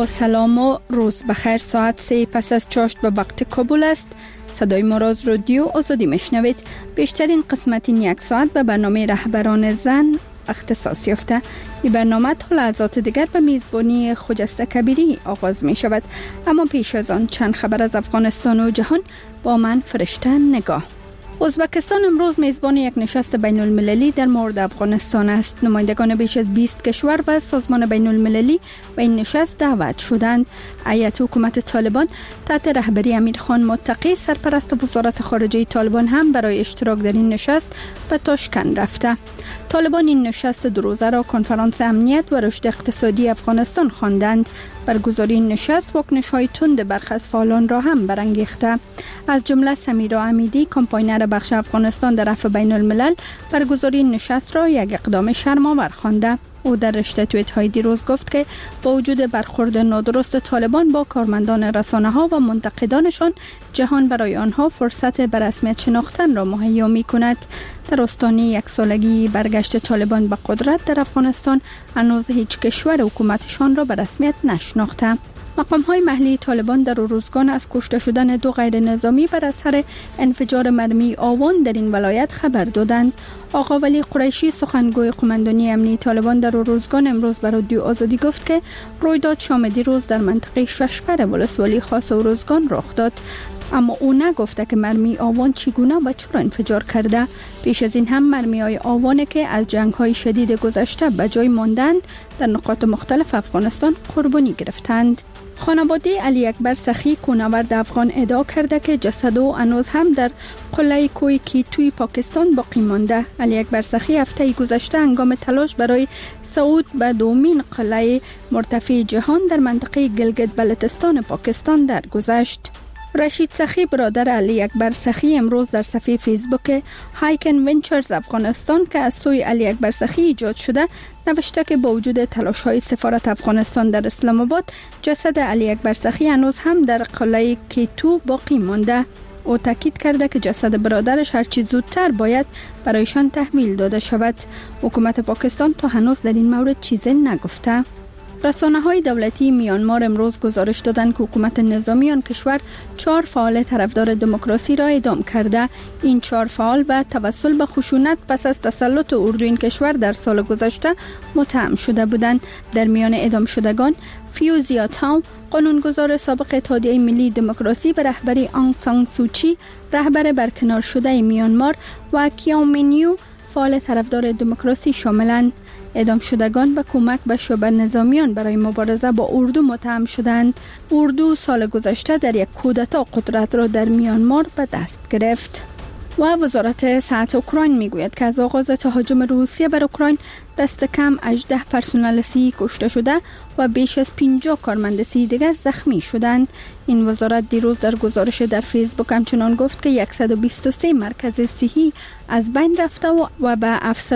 سلام و روز بخیر. ساعت 3 پس از چاشت به وقت کابل است. صدای ما را از رادیو آزادی میشنوید. بیشترین قسمت این یک ساعت به برنامه رهبران زن اختصاص یافته. این برنامه تا لحظات دیگر به میزبانی خجسته کبیری آغاز می شود. اما پیش از آن چند خبر از افغانستان و جهان با من فرشته نگاه. ازبکستان امروز میزبان یک نشست بین المللی در مورد افغانستان است. نمایندگان بیش از 20 کشور و سازمان بین المللی به این نشست دعوت شدند. هیئت حکومت طالبان تحت رهبری امیرخان متقی سرپرست وزارت خارجه طالبان هم برای اشتراک در این نشست به تاشکند رفته. طالبان این نشست دو روزه را کنفرانس امنیت و رشد اقتصادی افغانستان خواندند. برگزاری این نشست واکنش‌های تند برخی از فعالان را هم برانگیخته. از جمله سمیرا امیدی، کمپاینر بخش افغانستان در عفو بین الملل، برگزاری این نشست را یک اقدام شرم‌آور خوانده. او در رشته توییت‌های دیروز گفت که با وجود برخورد نادرست طالبان با کارمندان رسانه‌ها و منتقدانشان، جهان برای آنها فرصت به رسمیت شناختن را مهیا می‌کند. در آستانه یک سالگی برگشت طالبان به قدرت در افغانستان، هنوز هیچ کشور حکومتشان را به رسمیت نشناخته. مقام‌های محلی طالبان در روزگان از کشته شدن 2 غیر نظامی بر اثر انفجار مرمی آوان در این ولایت خبر دادند. آقا ولی قریشی، سخنگوی قماندانی امنی طالبان، در روزگان امروز بر رادیو آزادی گفت که رویداد شام دیروز در منطقه ششپر ولسوالی خاص روزگان رخ داد. اما او نگفته که مرمی آوان چگونه و چرا انفجار کرده. پیش از این هم مرمی‌های آوانی که از جنگ‌های شدید گذشته به جای ماندند در نقاط مختلف افغانستان قربانی گرفتند. خانواده علی اکبر سخی، کوهنورد افغان، ادعا کرده که جسد او هنوز هم در قلعه کوی کیتوی پاکستان باقی مانده. علی اکبر سخی هفته گذشته هنگام تلاش برای صعود به دومین قلعه مرتفع جهان در منطقه گلگت بلتستان پاکستان درگذشت. رشید سخی، برادر علی اکبر سخی، امروز در صفحه فیسبوک هایکن ونچرز افغانستان که از سوی علی اکبر سخی ایجاد شده، نوشته که با وجود تلاش‌های سفارت افغانستان در اسلام آباد، جسد علی اکبر سخی هنوز هم در قلعه کیتو باقی مانده. او تاکید کرده که جسد برادرش هرچی زودتر باید برایشان تحویل داده شود. حکومت پاکستان تا هنوز در این مورد چیزی نگفته. رسانه‌های دولتی میانمار امروز گزارش دادند که حکومت نظامی آن کشور 4 فعال طرفدار دموکراسی را اعدام کرده. این 4 فعال به توسل به خشونت پس از تسلط اردو این کشور در سال گذشته متهم شده بودند. در میان اعدام شدگان فیوزیا تاو، قانونگذار سابق اتحادیه ملی دموکراسی به رهبری آنگ سان سوچی، رهبر برکنار شده میانمار، و کیامینیو، فعال طرفدار دموکراسی شاملند. اعدام شدگان به کمک به شعبه نظامیان برای مبارزه با اردو متهم شدند. اردو سال گذشته در یک کودتا قدرت را در میانمار به دست گرفت. و وزارت صحت اوکراین میگوید که از آغاز تهاجم روسیه بر اوکراین دست کم 18 پرسنل صحی کشته شده و بیش از 50 کارمند صحی دیگر زخمی شدند. این وزارت دیروز در گزارش در فیسبوک همچنان گفت که 123 مرکز صحی از بین رفته و به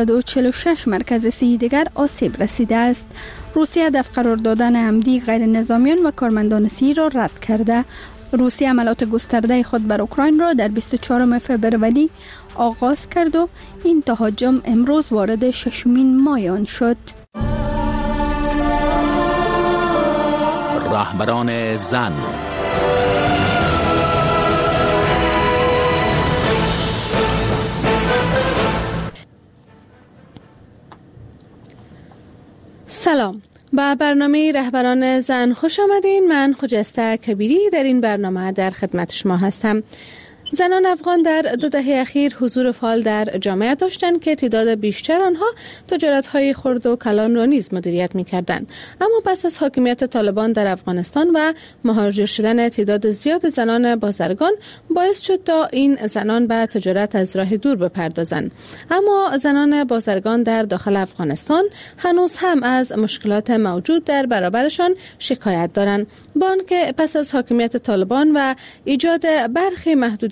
746 مرکز صحی دیگر آسیب رسیده است. روسیه هدف قرار دادن عمدی غیر نظامیان و کارمندان صحی را رد کرده. روسیه عملیات گسترده خود بر اوکراین را در 24 فوریه آغاز کرد و این تهاجم امروز وارد 6مین ماه آن شد. رهبران زن. سلام، با برنامه رهبران زن خوش آمدین. من خجسته کبیری در این برنامه در خدمت شما هستم. زنان افغان در 2 دهه اخیر حضور فعال در جامعه داشتند که تعداد بیشتر آنها تجارت‌های خرد و کلان را نیز مدیریت می‌کردند. اما پس از حاکمیت طالبان در افغانستان و مهاجر شدن تعداد زیاد زنان بازرگان باعث شد تا این زنان به تجارت از راه دور بپردازند. اما زنان بازرگان در داخل افغانستان هنوز هم از مشکلات موجود در برابرشان شکایت دارند. با آنکه پس از حاکمیت طالبان و ایجاد برخی محدودیت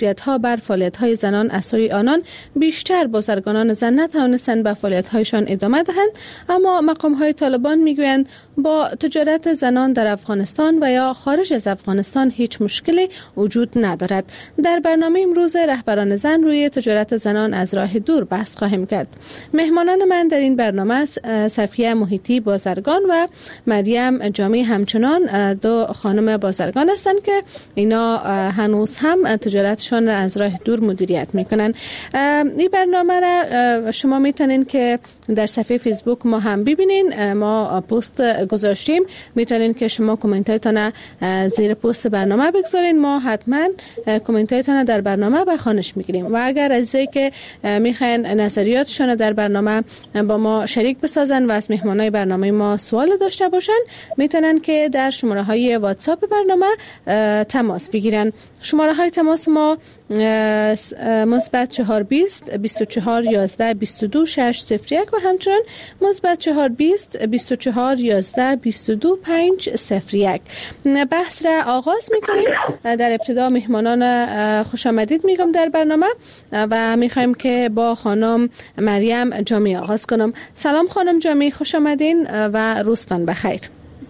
محدودیت‌ها بر فعالیت‌های زنان از سوی آنان بیشتر بازرگانان زن نتوانستند به فعالیت‌هایشان ادامه دهند، اما مقام‌های طالبان می‌گویند با تجارت زنان در افغانستان و یا خارج از افغانستان هیچ مشکلی وجود ندارد. در برنامه امروز رهبران زن روی تجارت زنان از راه دور بحث خواهیم کرد. مهمانان من در این برنامه صفیه محیطی بازرگان و مریم جامی همچنان دو خانم بازرگان هستند که اینا هنوز هم تجارتشان را از راه دور مدیریت میکنن. این برنامه را شما میتونین که در صفحه فیسبوک ما هم ببینین، ما پست گذاشتیم، میتونین که شما کامنتایتان زیر پست برنامه بگذارین، ما حتما کامنتایتان در برنامه به خوانش میگیریم. و اگر عزیزایی که میخواین نظریاتشان در برنامه با ما شریک بسازن و از مهمانای برنامه ما سوال داشته باشن، میتونن که در شماره های واتساپ برنامه تماس بگیرن. شماره های تماس ما مثبت 420 24 11 22 601 و همچنین مثبت 420 24 11 22 501. بحث را آغاز میکنیم. در ابتدا مهمانان خوش آمدید میگم در برنامه و میخوایم که با خانم مریم جامی آغاز کنم. سلام خانم جامی، خوش آمدین و روزتان بخیر.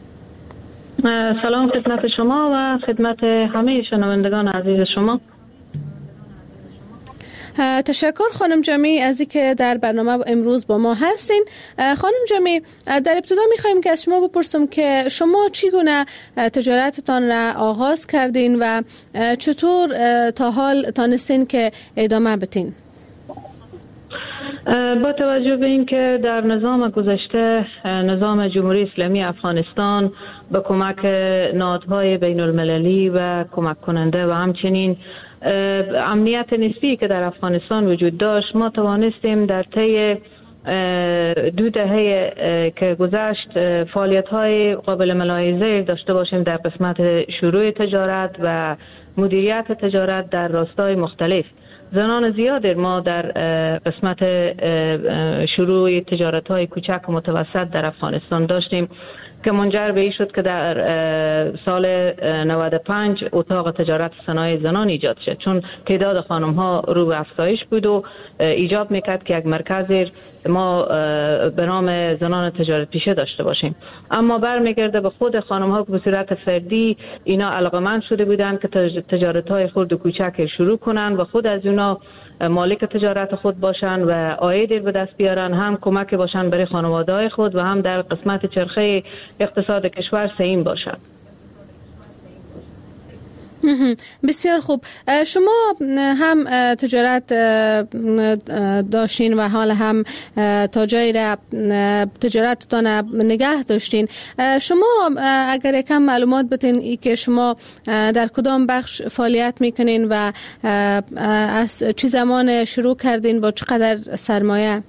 سلام خدمت شما و خدمت همه شنوندگان عزیز شما. تشکر خانم جامی از اینکه در برنامه امروز با ما هستین. خانم جامی، در ابتدا میخوایم که از شما بپرسم که شما چگونه تجارتتان را آغاز کردین و چطور تا حال تانستین که ادامه بدین؟ با توجه به اینکه در نظام گذشته نظام جمهوری اسلامی افغانستان به کمک نهادهای بین المللی و کمک کننده و همچنین امنیت نسبی که در افغانستان وجود داشت، ما توانستیم در طی 2 دهه که گذشت فعالیت‌های قابل ملاحظه داشته باشیم در قسمت شروع تجارت و مدیریت تجارت در راستای مختلف. زنان زیاد ما در قسمت شروع تجارت‌های کوچک و متوسط در افغانستان داشتیم که منجر به این شد که در سال 95 اتاق تجارت صنایع زنان ایجاد شد، چون تعداد خانم‌ها رو به افزایش بود و ایجاب میکرد که یک مرکز ما به نام زنان تجارت پیشه داشته باشیم. اما برمیگرده به خود خانم‌ها که به صورت فردی اینا علاقمند شده بودند که تجارت‌های خرد و کوچک شروع کنن و خود از اونا مالک تجارت خود باشن و عاید به دست بیارن، هم کمک باشن برای خانواده‌های خود و هم در قسمت چرخه اقتصاد کشور سهیم باشن. بسیار خوب. شما هم تجارت داشتین و حال هم تا جایی را تجارتتان نگه داشتین. شما اگر یکم معلومات بتین ای که شما در کدام بخش فعالیت میکنین و از چه زمان شروع کردین، با چقدر سرمایه؟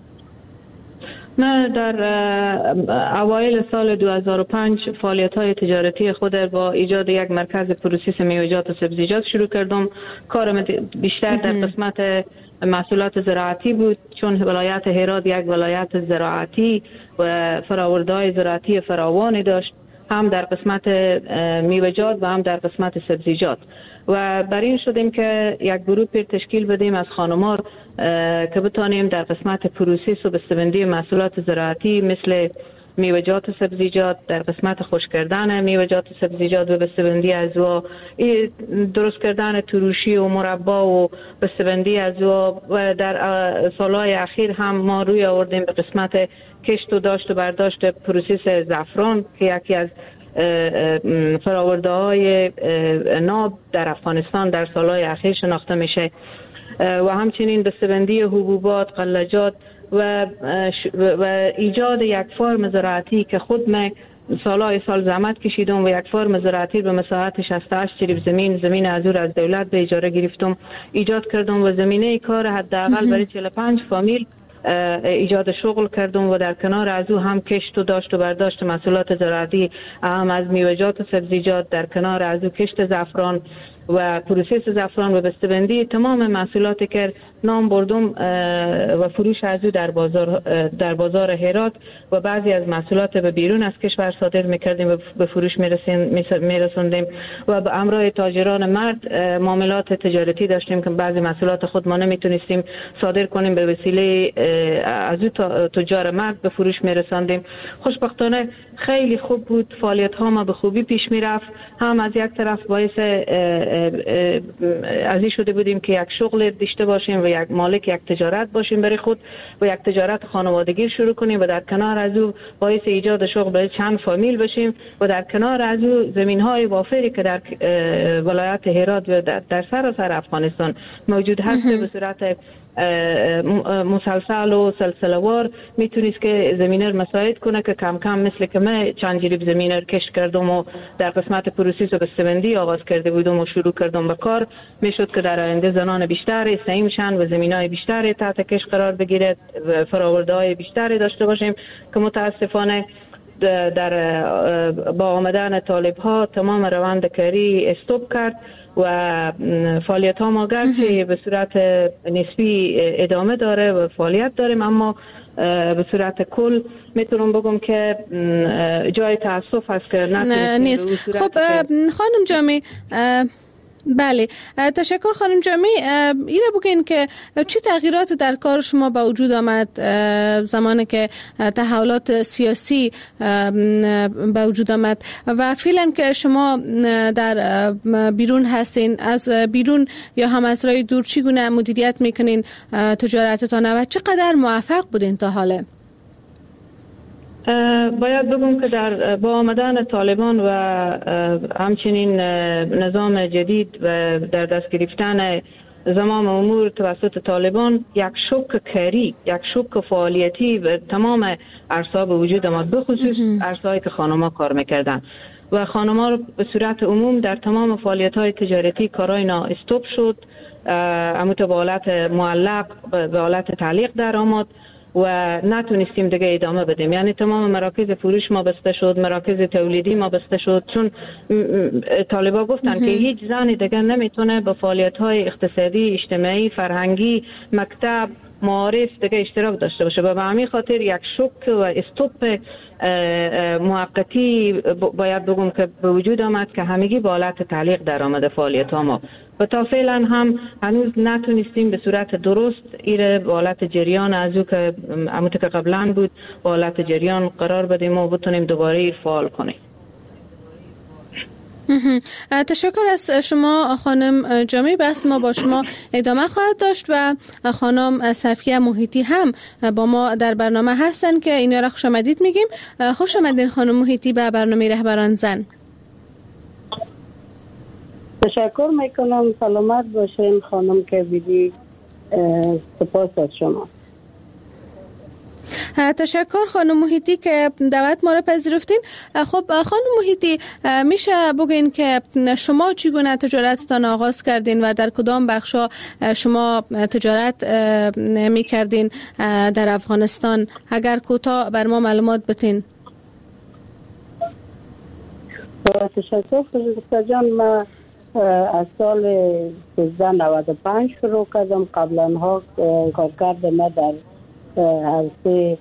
من در اوایل سال 2005 فعالیت‌های تجارتی خود با ایجاد یک مرکز پروسس میوه‌جات و سبزیجات شروع کردم. کارم بیشتر در قسمت محصولات زراعتی بود، چون ولایت هرات یک ولایت زراعتی و فرآورده‌های زراعتی فراوانی داشت، هم در قسمت میوه‌جات و هم در قسمت سبزیجات. و بر این شدیم که یک گروه تشکیل بدیم از خانم‌ها که بتانیم در قسمت پروسس و بسته‌بندی محصولات زراعتی مثل میوه‌جات و سبزیجات، در قسمت خشک کردن میوه‌جات و سبزیجات و بسته‌بندی از او، درست کردن تروشی و مربا و بسته‌بندی از او. و در سالهای اخیر هم ما روی آوردیم به قسمت کشت و داشت و برداشت پروسس زعفران که یکی از فرآورده‌های ناب در افغانستان در سالهای اخیر شناخته میشه. و همچنین بسته‌بندی حبوبات، قلاجات و ایجاد یک فرم زراعتی که خود من سالهای سال زحمت کشیدم و یک فرم زراعتی به مساحت 68 چریب زمین از دولت به اجاره گرفتم ایجاد کردم و زمینه کار حداقل برای 45 فامیل ایجاد شغل کردم و در کنار از او هم کشت و داشت و برداشت محصولات زراعتی، هم از میوه‌جات و سبزیجات، در کنار از او کشت زعفران و پروسس زعفران و بسته‌بندی تمام محصولاتی که نام بردم و فروش از او در بازار هرات و بعضی از محصولات به بیرون از کشور صادر میکردیم و به فروش میرسوندیم و به همراه تاجران مرد معاملات تجارتی داشتیم که بعضی محصولات خود ما نمیتونستیم صادر کنیم، به وسیله از او تجار مرد به فروش میرساندیم. خوشبختانه خیلی خوب بود، فعالیت ها ما به خوبی پیش میرفت. هم از یک طرف باعث از این شده بودیم که یک شغل داشته باشیم و یک مالک یک تجارت باشیم برای خود و یک تجارت خانوادگی شروع کنیم و در کنار از او باعث ایجاد شغل برای چند فامیل بشیم و در کنار از او زمین های وافری که در ولایت هرات و در سراسر افغانستان موجود هست به صورت مسلسل و سلسله‌وار میتونست که زمینر مساعد کنه که کم کم مثل که من چند جریب زمینر کشت کردم و در قسمت پروسیس و بسته‌بندی آغاز کرده بودم و شروع کردم به کار، میشد که در آینده زنان بیشتر سعی میشن و زمینای بیشتر تحت کش قرار بگیرد و فرآورده‌های بیشتری داشته باشیم که متاسفانه در با آمدن طالب ها تمام روند کاری استوب کرد و فعالیت ها ما گرچه به صورت نسبی ادامه داره و فعالیت داریم، اما به صورت کل میتونم بگم که جای تاسف هست که نیست. خب خانم جامی، بله تشکر خانم جامی. اینه بگین که چه تغییرات در کار شما به وجود آمد زمانی که تحولات سیاسی به وجود آمد و فعلا که شما در بیرون هستین، از بیرون یا هم از راه دور چگونه مدیریت میکنین تجارتتان و چقدر موفق بودین تا حالا؟ باید بگم که با آمدن طالبان و همچنین نظام جدید و در دست گرفتن زمام امور توسط طالبان یک شوک کاری، یک شوک فعالیتی و تمام عرصه‌ها به وجود آمد، به خصوص عرصه‌هایی که خانم‌ها کار میکردن و خانم‌ها رو به صورت عموم در تمام فعالیت‌های تجارتی کارای اینا استوب شد، اما به حالت معلق به حالت تعلیق در آمد و نتونستیم دیگه ادامه بدیم. یعنی تمام مراکز فروش ما بسته شد، مراکز تولیدی ما بسته شد، چون طالبا گفتن که هیچ زنی دیگه نمیتونه به فعالیت‌های اقتصادی، اجتماعی، فرهنگی، مکتب، معارف دیگه اشتراک داشته باشه و به همین خاطر یک شوک و استوپ موقتی باید بگم که به وجود آمد که همگی با حالت تعلیق در آمده فعالیت ها ما و تا فعلا هم هنوز نتونستیم به صورت درست ایره با حالت جریان از او که همونطور که قبلا بود با حالت جریان قرار بدیم و بتونیم دوباره فعال کنیم. تشکر از شما خانم جامی. بحث ما با شما ادامه خواهد داشت و خانم صفیه محیطی هم با ما در برنامه هستن که اینا را خوش آمدید میگیم. خوش آمدین خانم محیطی به برنامه رهبران زن. تشکر میکنم، سلامت باشین خانم کبیری، سپاس از شما. تشکر خانم محیطی که دعوت ما را پذیرفتین. خب خانم محیطی، میشه بگین که شما چگونه تجارتتان آغاز کردین و در کدام بخشا شما تجارت میکردین در افغانستان؟ اگر کوتاه بر ما معلومات بدین. تشکر فرزاد جان. من از سال 1395 شروع کردم. قبلا ها کارکرد ما در عرصه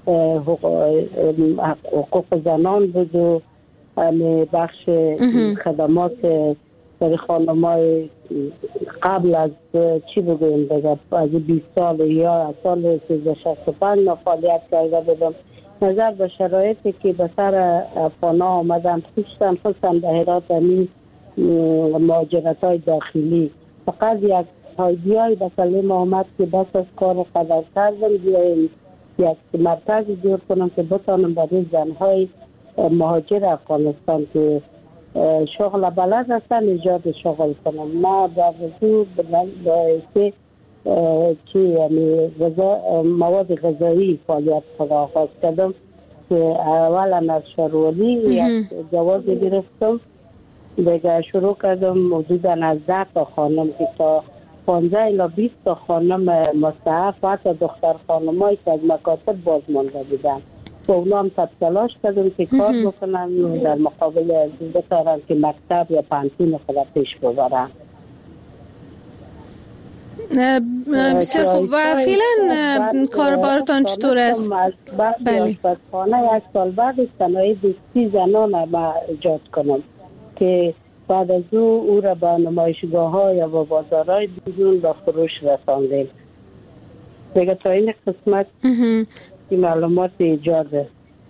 حقوق زنان بود و بخش خدمات برای خانم‌های قبل از چی بگویم دیگه از 20 سال یا از سال 1365 فعالیت کرده بودم. نظر به شرایطی که به سر افغانا آمدن، خصوصا در هرات مهاجرت‌های داخلی، فقط یک ایده‌ای به کلم آمد که بس از کار قدر کردم یک مرکز جور کنم که بتانم برای زنهای مهاجر افغانستان که شغل بلد هستن ایجاد شغل کنم. ما در رسول باعثی که یعنی مواد غذایی فعالیت خود آغاز کردم که اولا از شروری یک جواز گرفتم، دیگه شروع کردم حدودا از 10 تا خانم که تا 15 الی 20 تا خانم مستعف و حتی دختر خانمایی که از مکاتب باز مانده بودن با اونا هم تلاش کردم که کار بکنم در مقابل بتارن که مکتب یا پانتین خود پیش ببرن. بسیار خوب. و فعلا کاربارتان چطور است؟ بله. آشپزخانه 1 سال بعد صنایع دستی زنان ما ایجاد کنم که بعد از او را به نمایشگاه ها یا به بازارهای بیرون به فروش رساندیم. دیگه تا این قسمت این معلومات ایجاده.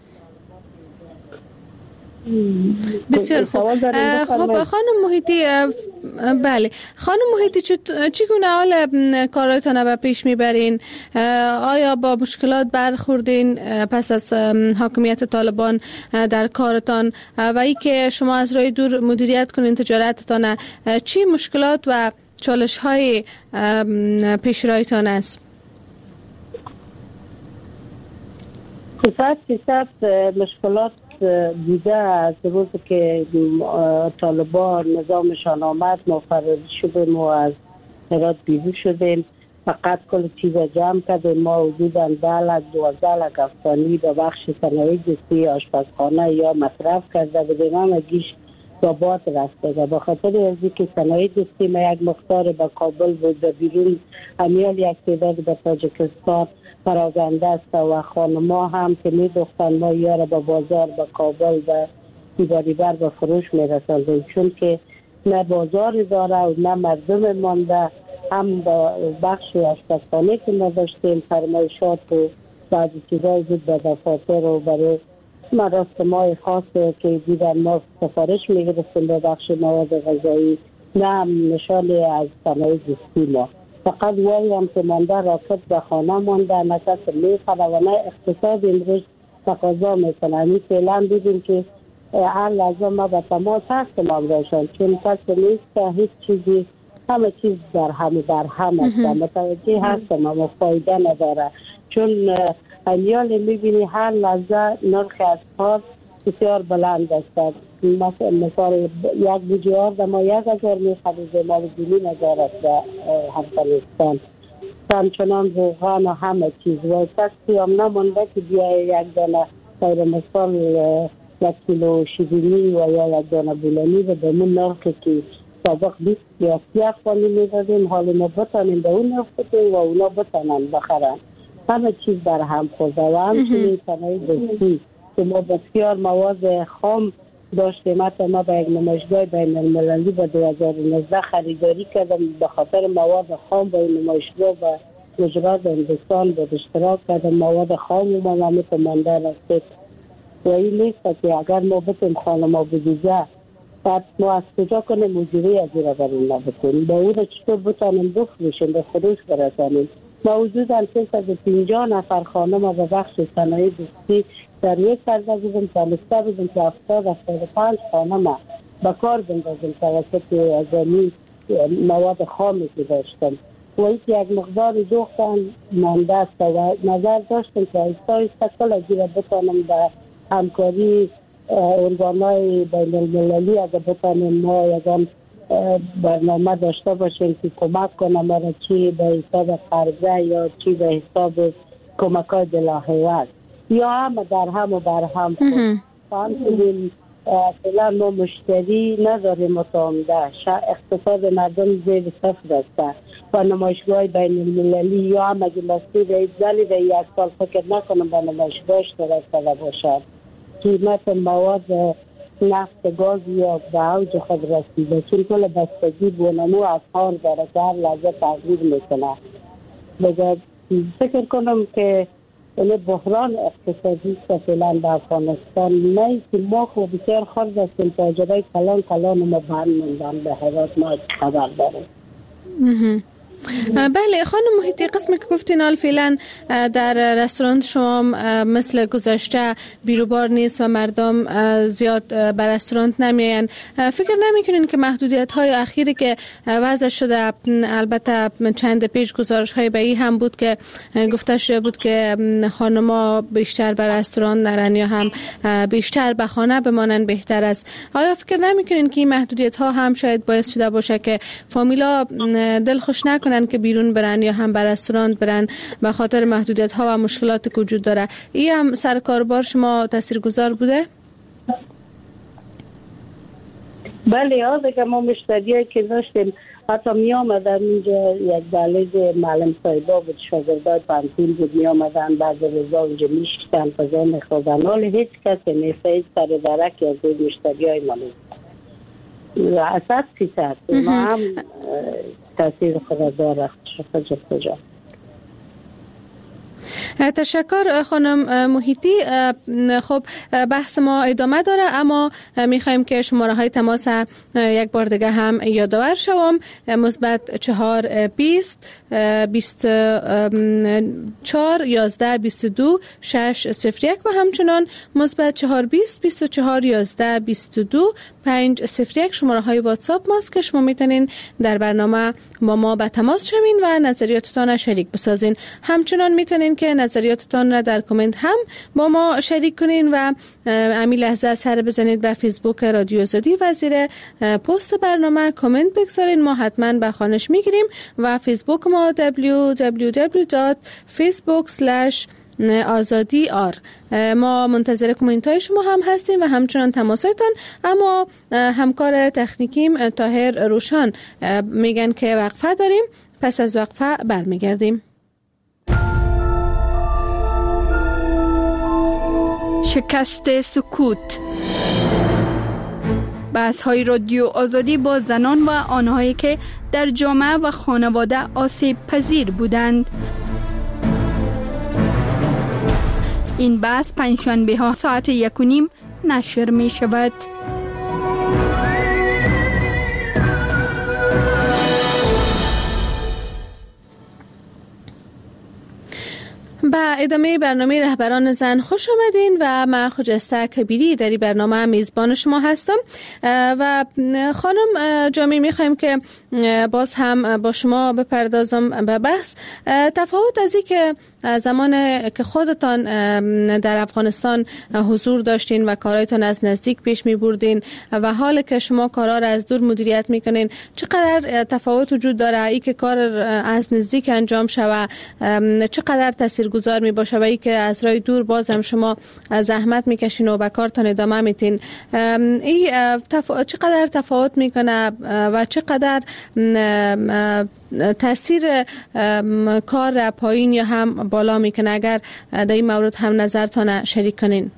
بسیار خوب. خب خانم محیطی، بله خانم محیطی چگونه حال کارایتان به پیش میبرین؟ آیا با مشکلات برخوردین پس از حاکمیت طالبان در کارتان و ای که شما از راه دور مدیریت کنین تجارتتان، چی مشکلات و چالش های پیش رویتان است؟ صد مشکلات دیده از روز که طالبان نظامشان آمد ما فراری شدیم و از هرات بیرون شدیم. فقط کل چیز جمع کردیم. ما حدوداً 12 لک افغانی به بخش صنایع دستی آشپزخانه یا مصرف کرده بودیم. هم گیش با باد رفته به خاطر از اینکه صنایع دستی ما یک مقدار به کابل بود و بیرون امیال یک تعداد به تاجیکستان پراگنده است و خانما هم که می دختن ما یاره به بازار به کابل و دیباریبر به فروش می رسندیم، چون که نه بازار داره و نه مردم مانده. هم با بخش آشپزخانه که ما داشتیم فرمایشات و بعضی چیزایی بود به دفاتر و برای مراسم‌های خاص که دیدن ما سفارش می گرفتیم به بخش مواد غذایی، نه نشانی از صنایع دستی ما. فقط وای هم که مانده راکت به خانه مانده، نه کس میخوره و نه اقتصاد امروز تقاضا میکنه. همین فعلا دیدیم که هر لحظه ما به تماس هستم امرایشان، چون کس نیست که هیچ چیزی همه چیز در هم است. متوجه هستم اما فایده نداره، چون امیال میبینی هر لحظه نرخ اسعار بسیار بلند است. مثلا یک بوجیار در ما 1000 میخریده، ما 2000 است در افغانستان. همچنان روغن و همه چیز و کسی هم نمانده که بیای یک دانه غیر مثال 1 کیلو شیرینی و یا 1 دانه بولانی و به من نرخی که سابق 20 یا 30 افغانی میدادیم حالی ما بتانیم به اون نرخ و اونا بتانن بخرن. همه چیز در هم خورده و همچنین صنایع دستی که ما بسیار مواد خام داشتیم. حتی ما به یک نمایشگاه بین المللی با 2019 خریداری کردم به خاطر مواد خام. با این نمایشگاه و وزارت هندوستان با اشتراک کردم مواد خام و ما مانده رسید. و این نیست که اگر ما بتیم خانه ما بگیزه بعد ما از کجا کنیم مجری از این را برین نبکنیم، با او را چطور بتانیم بفروشیم به فروش برسانیم. ما حدوداً 350 نفر خانه ما به بخش صنایع دستی در یک کرده بودیم، تانسته بودیم که 70-75 خانه ما به کار بندازیم توسط از مواد خامی که داشتم. و اینکه یک مقدار دوختن مانده است و نظر داشتم که ایستا کل از این را بتانم به همکاری ارگان‌های بین المللی اگر بتانیم ما یکم برنامه داشته باشیم که کمک کنه ما را چی به حساب قرضه یا چی به حساب کمک‌های بلاحیوت یا هم در هم و بر هم همچنین فعلا ما مشتری نداریم متعامده. اقتصاد مردم زیر صفر است و نمایشگاه بین المللی یا هم اگه مسئول زنی به 1 سال فکر نکنم به نمایشگاه اشتراک کرده باشد. قیمت مواد نفت گاز یا به اوج خود رسیده، چون کل بستگی بونمو اسعار داره که هر لحظه تغییر میکنه. فکر کنم که این بحران اقتصادی است فعلا در افغانستان. نه که ما خوب بسیار خرد هستیم، تاجرای کلان ما بند موندن به هرات ما خبر داریم. بله خانم محیطی، قسمی که گفتین حال فعلا در رستوران شما مثل گذشته بیروبار نیست و مردم زیاد به رستوران نمیاین. فکر نمیکنین که محدودیت های اخیری که وضع شده، البته چند پیش گزارش های به این هم بود که گفته شده بود که خانما بیشتر به رستوران نرن یا هم بیشتر به خانه بمانن بهتر است. آیا فکر نمیکنین که این محدودیت ها هم شاید باعث شده باشه که فامیلا دل خوش نکنن که بیرون برن یا هم به رستوران برن به خاطر محدودیت ها و مشکلات که وجود داره؟ این هم سر کاربار شما تاثیرگذار بوده؟ بله، دیگه ما مشتریایی که داشتیم حتی می آمدن اینجا، یک دلیل معلم صاحبا بود، شاگردای پانتون بود، می آمدن بعد روزا اونجا می شکتن فضا می خوردن، حال هیچ کسی نیست، هیچ سر درک از دوی مشتری های ما نیست و اصد فیصد ما هم تاثیر خود داره. کجا تشکر خانم محیطی. خب بحث ما ادامه داره، اما میخوایم که شماره های تماس یک بار دیگه هم یادآور شوم: مثبت 4 20 24 11 22 601 و همچنان مثبت 4 20 24 11 22 501 شماره های واتساپ ماست که شما میتونین در برنامه با ما به تماس شوین و نظریاتتان شریک بسازین. همچنان میتونین که نظریاتتان را در کامنت هم با ما شریک کنین و همین لحظه سر بزنید به فیسبوک رادیو آزادی و زیر پست برنامه کامنت بگذارین، ما حتما به خوانش میگیریم و فیسبوک ما www.facebook/azadi.r. ما منتظر کامنت های شما هم هستیم و همچنان تماساتان. اما همکار تکنیکیم طاهر روشان میگن که وقفه داریم، پس از وقفه برمیگردیم. شکست سکوت، بحث های رادیو آزادی با زنان و آنهایی که در جامعه و خانواده آسیب پذیر بودند. این بحث پنجشنبه ها ساعت 1:30 نشر می شود. با ادامه برنامه رهبران زن خوش آمدین و من خجسته کبیری در این برنامه میزبان شما هستم و خانم جامی میخوایم که باز هم با شما بپردازم به بحث تفاوت از این که زمان که خودتان در افغانستان حضور داشتین و کارایتان از نزدیک پیش می بردین و حال که شما کارا را از دور مدیریت میکنین، چقدر تفاوت وجود داره ای که کار از نزدیک انجام شوه، چقدر تاثیرگذار می باشه و ای که از راه دور باز هم شما زحمت میکشین و به کارتان ادامه میتین، چقدر تفاوت میکنه و چقدر تاثیر کار پایین یا هم بالا میکنه؟ اگر در این مورد هم نظرتان شریک کنین.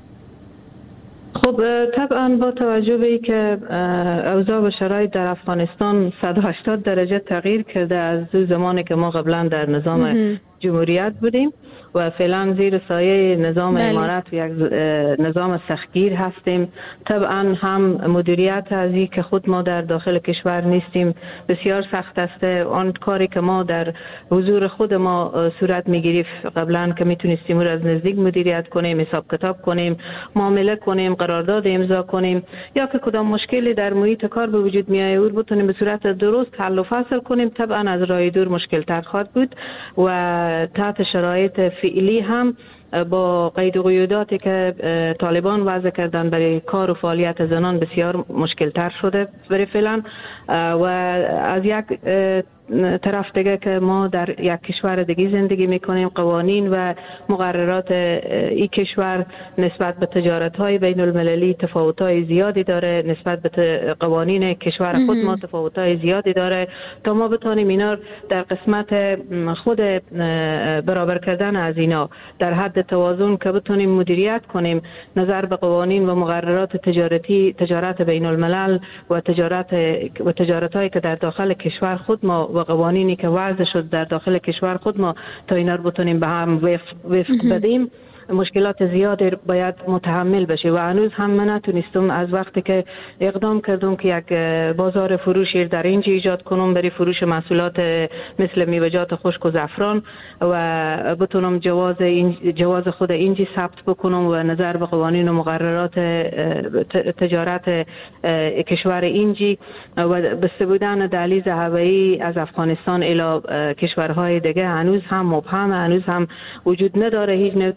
خب طبعا با توجه به که اوضاع و شرایط در افغانستان 180 درجه تغییر کرده از زمانی که ما قبلا در نظام جمهوریت بودیم و فعلا زیر سایه نظام امارت و یک نظام سختگیر هستیم. طبعا هم مدیریت از این که خود ما در داخل کشور نیستیم بسیار سخت است. آن کاری که ما در حضور خود ما صورت میگیریم قبلا که میتونستیم رو از نزدیک مدیریت کنیم، حساب کتاب کنیم، معامله کنیم، قرارداد امضا کنیم، یا که کدام مشکلی در محیط کار به وجود میاد او بتونیم به صورت درست حل و فصل کنیم، طبعا از راه دور مشکل تر خواهد بود و تحت شرایط فعلی هم با قید و قیوداتی که طالبان وضع کردن برای کار و فعالیت زنان بسیار مشکل تر شده برای فعلا. و از یک طرف دیگه که ما در یک کشور دیگه زندگی میکنیم، قوانین و مقررات این کشور نسبت به تجارت‌های بین المللی تفاوت‌های زیادی داره، نسبت به قوانین کشور خود ما تفاوت‌های زیادی داره. تا ما بتونیم اینا در قسمت خود برابر کردن از اینا در حد توازن که بتونیم مدیریت کنیم نظر به قوانین و مقررات تجارت بین الملل و تجارت‌هایی که در داخل کشور خود ما و قوانینی که وضع شد در داخل کشور خود ما تا اینا رو بتونیم به هم وفق بدیم، مشکلات زیادی باید متحمل بشه. و هنوز هم من نتونستم از وقتی که اقدام کردم که یک بازار فروشی در اینجا ایجاد کنم برای فروش محصولات مثل میوه‌جات خشک و زعفران و بتونم جواز خود اینجا ثبت بکنم و نظر به قوانین و مقررات تجارت کشور اینجا و بسته بودن دهلیز هوایی از افغانستان الی کشورهای دیگه هنوز هم مبهم، هنوز هم وجود نداره هیچ نوع طرز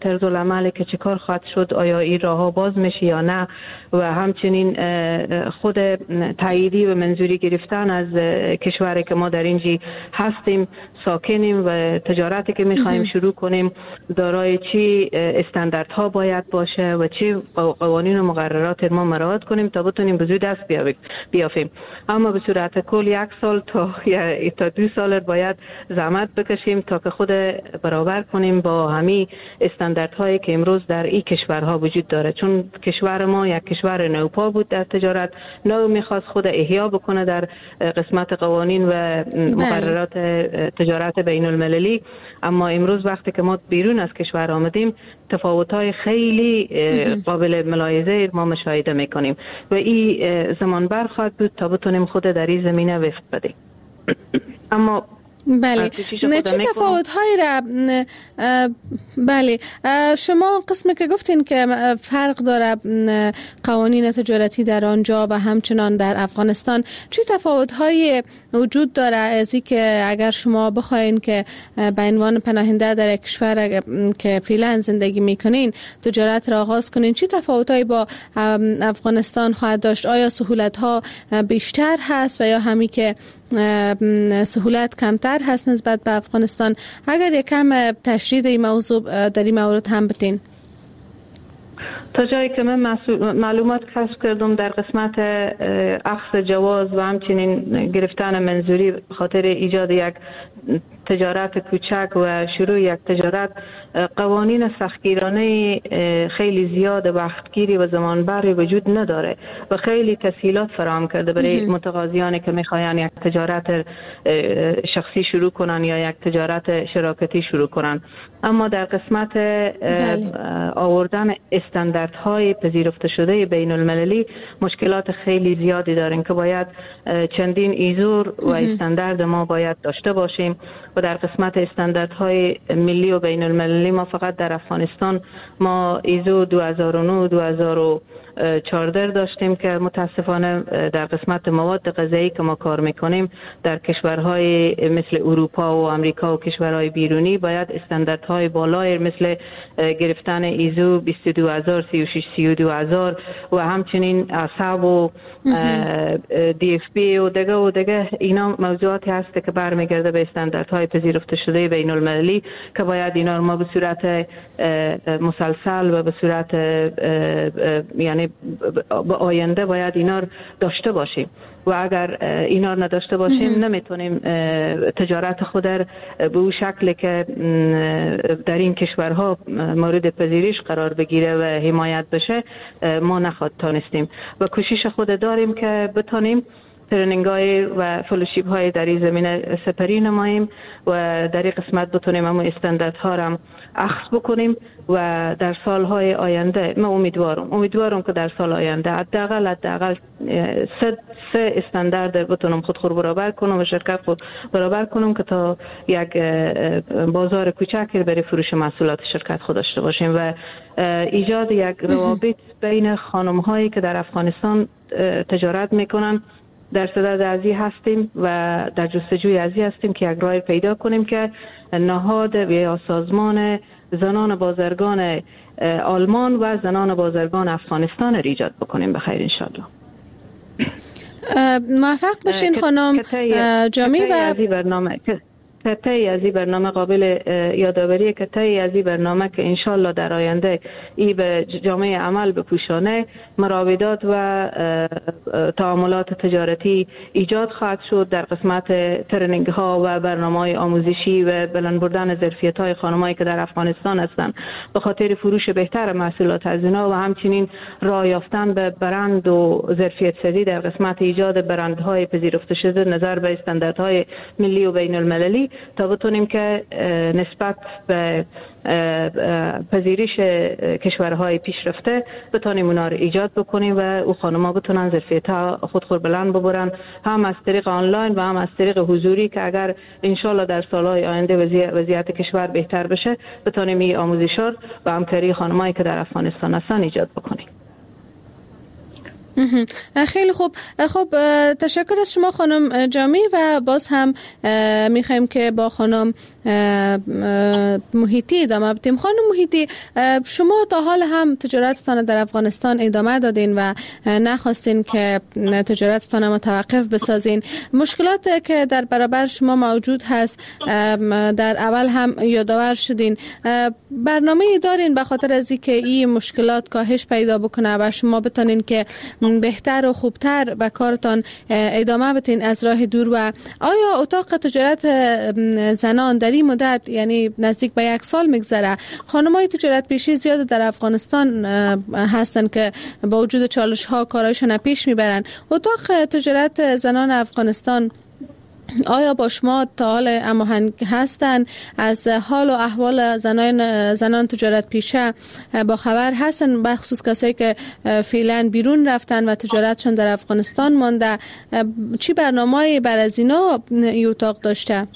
عملی که چه کار خواهد شد، آیا این راه ها باز میشه یا نه، و همچنین خود تاییدی و منظوری گرفتن از کشوری که ما در اینجی هستیم، ساکنیم و تجارتی که میخوایم شروع کنیم دارای چی استانداردها باید باشه و چی قوانین و مقررات ما مراعات کنیم تا بتونیم به زود دست بیافیم. اما به صورت کل 1 سال تا 2 سال باید زحمت بکشیم تا که خود برابر کنیم با همین استانداردهایی که امروز در این کشورها وجود داره، چون کشور ما یک کشور نوپا بود در تجارت، نو میخواست خود احیا بکنه در قسمت قوانین و مقررات تجارت بین المللی. اما امروز وقتی که ما بیرون از کشور آمدیم تفاوت‌های خیلی قابل ملاحظه ما مشاهده میکنیم و این زمان بر خواهد بود تا بتونیم خود در این زمینه وفق بدیم. اما بله، چه تفاوت‌هایی را بله شما قسمی که گفتین که فرق داره قوانین تجارتی در آنجا و همچنان در افغانستان، چه تفاوت‌هایی وجود داره از این که اگر شما بخواین که به عنوان پناهنده در کشور که فعلا زندگی میکنین تجارت را آغاز کنین، چه تفاوت‌هایی با افغانستان خواهد داشت؟ آیا سهولت‌ها بیشتر هست و یا همین که سهولت کمتر هست نسبت به افغانستان؟ اگر یکم تشریح این موضوع در این مورد هم بتین. تا جایی که من معلومات کسب کردم در قسمت اخذ جواز و همچنین گرفتن منظوری خاطر ایجاد یک تجارت کوچک و شروع یک تجارت، قوانین سختگیرانه خیلی زیاد، وقتگیری و زمانبری وجود نداره و خیلی تسهیلات فراهم کرده برای متقاضیانی که میخواین یک تجارت شخصی شروع کنن یا یک تجارت شراکتی شروع کنن. اما در قسمت آوردن استانداردهای پذیرفته شده بین المللی مشکلات خیلی زیادی داریم که باید چندین ایزور و استاندارد ما باید داشته باشیم و در قسمت استانداردهای ملی و بین المللی ما فقط در افغانستان ما ایزو 2009 2014 داشتیم که متاسفانه در قسمت مواد غذایی که ما کار میکنیم در کشورهای مثل اروپا و امریکا و کشورهای بیرونی باید استانداردهای بالای مثل گرفتن ایزو 22000 36 32000 و همچنین اعصاب و دی اف بی و دیگه اینا موضوعاتی هست که برمیگرده به استانداردهای پذیرفته شده بین المللی که باید اینا ما به صورت مسلسل و به صورت یعنی به آینده باید اینا داشته باشیم و اگر اینا نداشته باشیم نمیتونیم تجارت خود به اون شکلی که در این کشورها مورد پذیرش قرار بگیره و حمایت بشه ما نخواهد تانستیم و کوشش خود داریم که بتونیم ترنینگ های و فلوشیپ های در این زمینه سپری نماییم و در این قسمت بتونیم همون استانداردها را اخذ بکنیم و در سالهای آینده من امیدوارم که در سال آینده حداقل 3 استاندارد بتونم خود برابر کنم و شرکت خود برابر کنم که تا یک بازار کوچکی برای فروش محصولات شرکت خود داشته باشیم و ایجاد یک روابط بین خانم هایی که در افغانستان تجارت میکنن در صدد ازی هستیم و در جستجوی ازی هستیم که یک راه پیدا کنیم که نهاد یا سازمان زنان بازرگان آلمان و زنان بازرگان افغانستان را ایجاد بکنیم. بخیر انشالله. موفق بشین خانم جامی و تایی از این برنامه قابل یادآوری که تایی از این برنامه که انشالله در آینده ای به جامعه عمل بپوشانه مراودات و تعاملات تجارتی ایجاد خواهد شد در قسمت ترنینگ ها و برنامه‌های آموزشی و بلند بردن ظرفیت های خانمایی که در افغانستان هستند به خاطر فروش بهتر محصولات از اینا و همچنین راه یافتن به برند و ظرفیت سازی در قسمت ایجاد برندهای پذیرفته شده نظر به استانداردهای ملی و بین المللی تا بتونیم که نسبت به پذیرش کشورهای پیشرفته بتونیم اونا رو ایجاد بکنیم و او خانم‌ها بتونن ظرفیت‌ها خود بلند ببرن، هم از طریق آنلاین و هم از طریق حضوری که اگر انشالله در سالهای آینده وضعیت کشور بهتر بشه بتونیم این آموزش‌ها و همکاری خانم‌هایی که در افغانستان هستن ایجاد بکنیم. خیلی خوب. خب تشکر از شما خانم جامی و باز هم میخوایم که با خانم محیطی ادامه بدیم. خانم محیطی، شما تا حال هم تجارتتان در افغانستان ادامه دادین و نخواستین که تجارتتان متوقف بسازین. مشکلات که در برابر شما موجود هست در اول هم یادآور شدین. برنامه دارین به خاطر از اینکه این مشکلات کاهش پیدا بکنه و شما بتونین که بهتر و خوبتر به کارتان ادامه بدین از راه دور؟ و آیا اتاق تجارت زنان در این مدت، یعنی نزدیک به 1 سال میگذره، خانمای تجارت پیشی زیاد در افغانستان هستن که با وجود چالش ها کارایشون پیش میبرن، اتاق تجارت زنان افغانستان آیا با شما تا حال هماهنگ هستن؟ از حال و احوال زنان تجارت پیشه با خبر هستن، به خصوص کسایی که فعلا بیرون رفتن و تجارتشون در افغانستان مانده؟ چی برنامه‌ای بر از اینا این اتاق داشته؟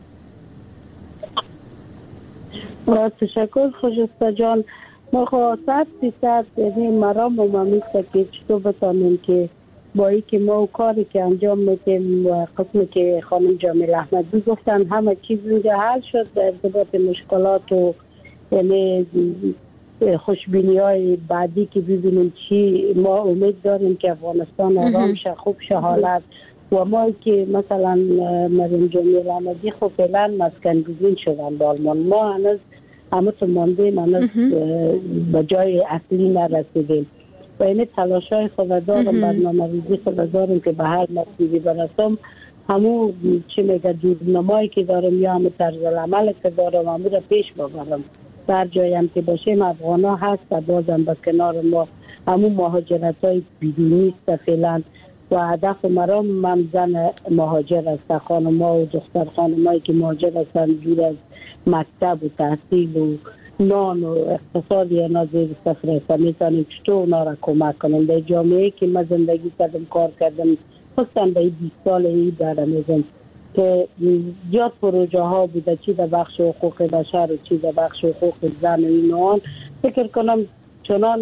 تشکر خجسته جان. ما خواهد بیشتر مرام و ممیسته که چطور بتانیم که با ای که ما کاری که انجام میدیم و قسمی که خانم جامیل احمدی گفتن همه چیز اینجا حل شد در ارتباط مشکلات و یعنی خوشبینی های بعدی که ببینیم چی. ما امید داریم که افغانستان آرام شه، خوب شه حالت. و ما که مثلا مریم جامیل احمدی خب فعلا مسکن گزین شدن به آلمان، ما هنوز همه تو ماندیم، هنوز به جای اصلی نرسیدیم و این تلاش های خود دارم، برنامه ریزی خود دارم که به هر مسیری برسم. همون چی میگه دورنمایی که دارم یا همون طرز العمل که دارم همون را پیش ببرم. در جایم که باشیم افغان ها هست و بازم به کنار ما همون مهاجرت های بیرونی است فعلا و هدف مرام من زن مهاجر است، خانم ها و دختر خانم هایی که مهاجر هستن دور از مکتب و تحصیل و نان و اقتصادی نازیر صفر است. میتونیم چطور اونا را کمک کنیم. در جامعه که من زندگی کردم کار کردم خواستم به 20 سال ای دارم که زیاد پروژه ها بوده، چی در بخش حقوق بشر و چی در بخش حقوق زن و اینوان. فکر کنم چنان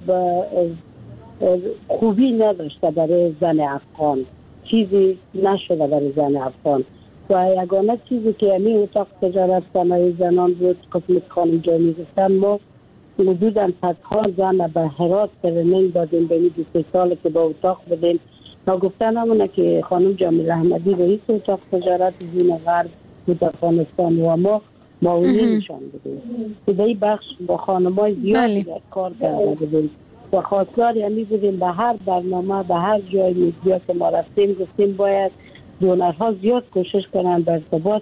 خوبی نداشته برای زن افغان، چیزی نشده برای زن افغان. و یگانه چیزی که امی اتاق تجارت صنایع زنان بود قسمت خانم جامی گفتن، ما حدوداً صدها زن به هرات ترینینگ دادیم به 23 سال که با اتاق بدیم. ما گفتن همونه که خانم جامیل احمدی رئیس اتاق تجارت زین غرب بود افغانستان و ما معاونینشان بودیم که به این بخش با خانمای زیادی کار کرده بودیم و خواستار یعنی بودیم به هر برنامه به هر جای میدیا که ما رفتیم گفتیم باید دونرها زیاد کوشش کنند به ارتباط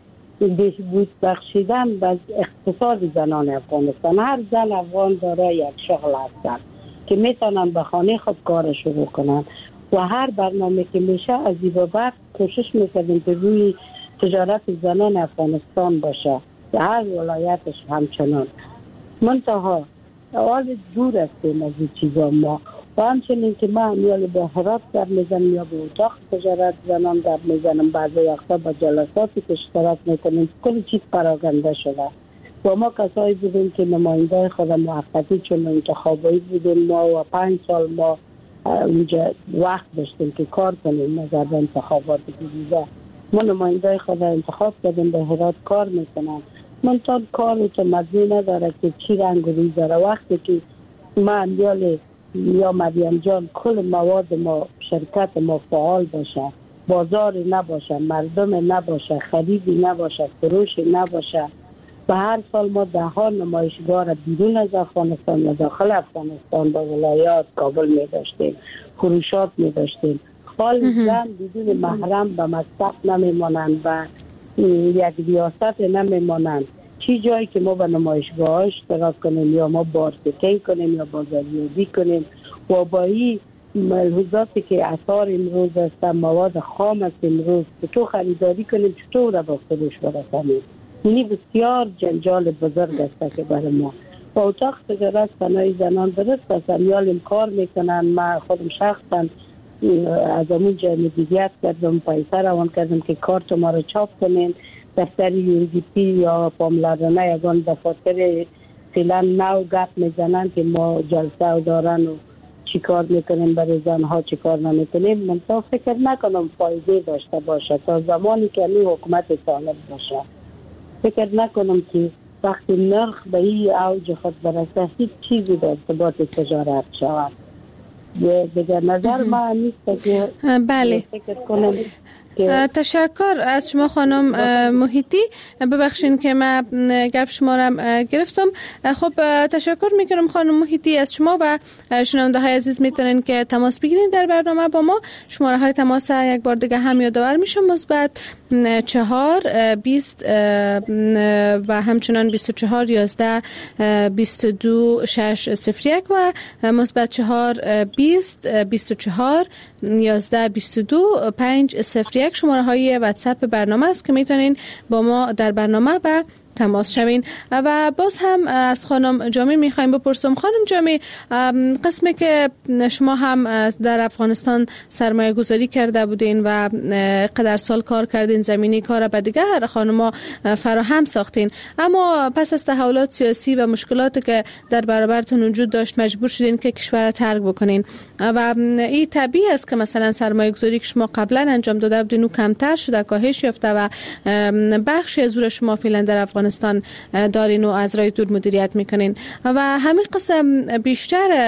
بهبود بخشیدن به اقتصاد زنان افغانستان. هر زن افغان دارای یک شغل هستند که میتونن به خانه خود کار شروع کنن و هر برنامه که میشه از این بابت کوشش میکنیم که روی تجارت زنان افغانستان باشه در هر ولایتش همچنان. منتها حال دور هستیم از این چیزا ما و همچنین که من یا به هرات در میزنم یا به اتاق تجارت زنان در میزنم، بعضی وقتا با جلساتی که اشتراک میکنیم کلی چیز پراکنده شده و ما کسایی بودیم که نماینده خود موقتی چون انتخابایی بودیم ما و 5 سال ما اونجا وقت داشتیم که کار کنیم نظر به انتخابات دیگه. ما نماینده خود انتخاب کردیم به هرات کار میکنم. من تا کار تو مزی نداره که چی رنگ روی داره. وقتی که من یا مریم جان کل مواد ما شرکت ما فعال باشه، بازار نباشه، مردم نباشه، خریدی نباشه، فروشی نباشه، به هر سال ما 10 نمایشگاه بیرون از افغانستان و داخل افغانستان با ولایات کابل می داشتیم، فروشات می داشتیم. حال زن بدون محرم به مکتب نمی مانند و یک ریاست نمی مانند. چی جایی که ما به نمایشگاه ها اشتراک کنیم یا ما مارکتینگ کنیم یا بازاریابی کنیم و با این ملحوظاتی که اثار امروز است، مواد خام است امروز چطور خریداری کنیم، چطور را با فروش برسانیم. اینی بسیار جنجال بزرگ است که برای ما. با اتاق تجارت صنایع زنان درست است، میالیم کار میکنن. من خودم شخصا از همون جای مدیریت کردم، پیسه روان کردم که کارت ما رو چاپ کنین. دفتر UNDP یا پاملرانه یگان دفاتر فعلا نو گپ میزنن که ما جلسه دارن و چی کار میکنیم برای زنها چی کار نمیکنیم. من تا فکر نکنم فایده داشته باشه تا زمانی که این حکومت سالم باشه. فکر نکنم که وقتی نرخ به این اوج خود برسه هیچ چیزی در ارتباط تجارت شود. دیگر نظر ما نیست که بله. فکر کنم. تشکر از شما خانم محیطی. ببخشین که من گپ شما را گرفتم. خب تشکر میکنم خانم محیطی از شما و شنونده های عزیز میتونین که تماس بگیرین در برنامه با ما. شماره های تماس یک بار دیگه هم یادآور میشم: مثبت 4 20 و همچنان 24 11 22 601 و مثبت 4 20 24 11 22 501 شماره های واتساپ برنامه است که میتونین با ما در برنامه به تماس شوین. و باز هم از خانم جامی میخوایم بپرسم: خانم جامی، قسمی که شما هم در افغانستان سرمایه گذاری کرده بودین و قدر سال کار کردین، زمینی کار به دیگر خانم‌ها فراهم ساختین، اما پس از تحولات سیاسی و مشکلاتی که در برابرتون وجود داشت مجبور شدین که کشور ترک بکنین و این طبیعی است که مثلا سرمایه گذاری که شما قبلا انجام داده بودین و کمتر شده، کاهش یافته و بخشی از اون شما فعلا در افغانستان دارین و از راه دور مدیریت میکنین و همین قسم بیشتر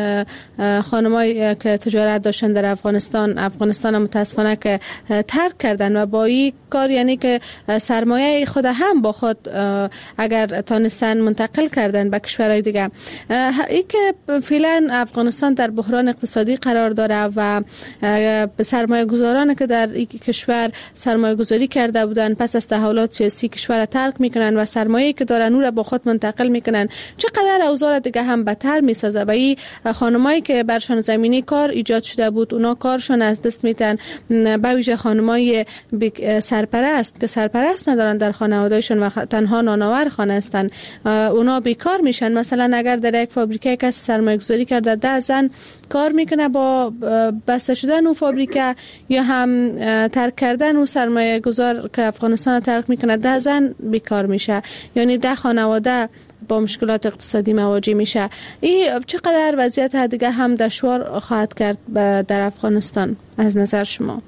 خانمایی که تجارت داشتن در افغانستان متاسفانه که ترک کردن و با این کار، یعنی که سرمایه خود هم با خود اگر تانستن منتقل کردن به کشورهای دیگه. این که فعلا افغانستان در بحران اقتصادی قرار داره و سرمایه گذاران که در این کشور سرمایه گذاری کرده بودن پس از تحولات سیاسی کشور ترک میکنن و سرمایه‌ای که دارن اون را با خود منتقل میکنن، چقدر اوضاع دیگه هم بدتر میسازه و این خانمایی که برشان زمینی کار ایجاد شده بود اونا کارشون از دست میتن. به ویژه خانمای سرپرست که سرپرست ندارن در خانوادهشون و تنها نانآور خانه هستن، اونا بیکار میشن. مثلا اگر در یک فابریکه کسی سرمایه گذاری کرده 10 زن کار میکنه، با بسته شدن اون فابریکه یا هم ترک کردن اون سرمایه گذار که افغانستان ترک میکنه 10 زن بیکار میشه، یعنی 10 خانواده با مشکلات اقتصادی مواجه میشه. این چقدر وضعیت دیگه هم دشوار خواهد کرد در افغانستان از نظر شما؟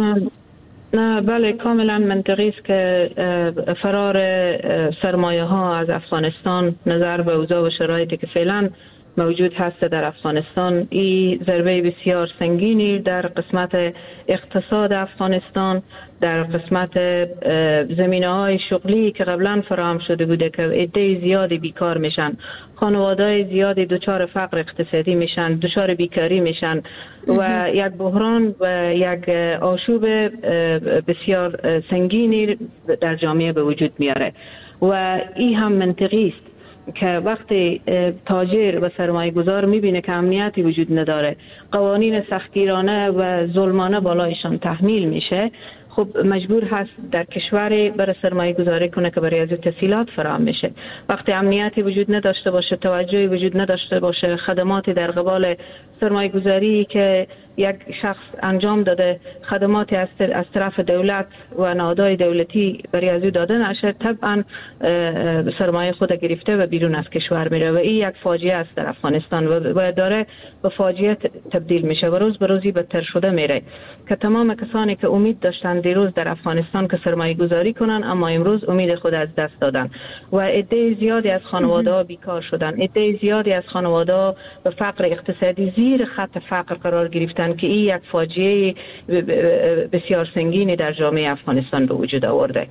نه بله، کاملا منطقی است که فرار سرمایه ها از افغانستان نظر به اوضاع و شرایطی که فعلا موجود هست در افغانستان این ضربه بسیار سنگینی در قسمت اقتصاد افغانستان، در قسمت زمینه‌های شغلی که قبلا فراهم شده بوده که عده زیادی بیکار میشن، خانواده‌های زیادی دچار فقر اقتصادی میشن، دچار بیکاری میشن و یک بحران و یک آشوب بسیار سنگینی در جامعه به وجود میاره. و این هم منطقی است که وقتی تاجر و سرمایه گذار میبینه که امنیتی وجود نداره، قوانین سختگیرانه و ظلمانه بالایشان تحمیل میشه، خب مجبور هست در کشوری برای سرمایه گذاری کنه که برای از تسهیلات فراهم میشه. وقتی امنیتی وجود نداشته باشه، توجهی وجود نداشته باشه، خدماتی در قبال سرمایه گذاری که یک شخص انجام داده، خدماتی از طرف دولت و نهادهای دولتی برای از او داده نشه، طبعا سرمایه خود گرفته و بیرون از کشور میره و این یک فاجعه است در افغانستان و داره به فاجعه تبدیل میشه و روز به روزی بدتر شده میره که تمام کسانی که امید داشتن دیروز در افغانستان که سرمایه گذاری کنن، اما امروز امید خود از دست دادن و عده زیادی از خانواده‌ها بیکار شدن، عده زیادی از خانواده‌ها به فقر اقتصادی زیر خط فقر قرار گرفتن که این یک فاجعه بسیار سنگینی در جامعه افغانستان به وجود آورده.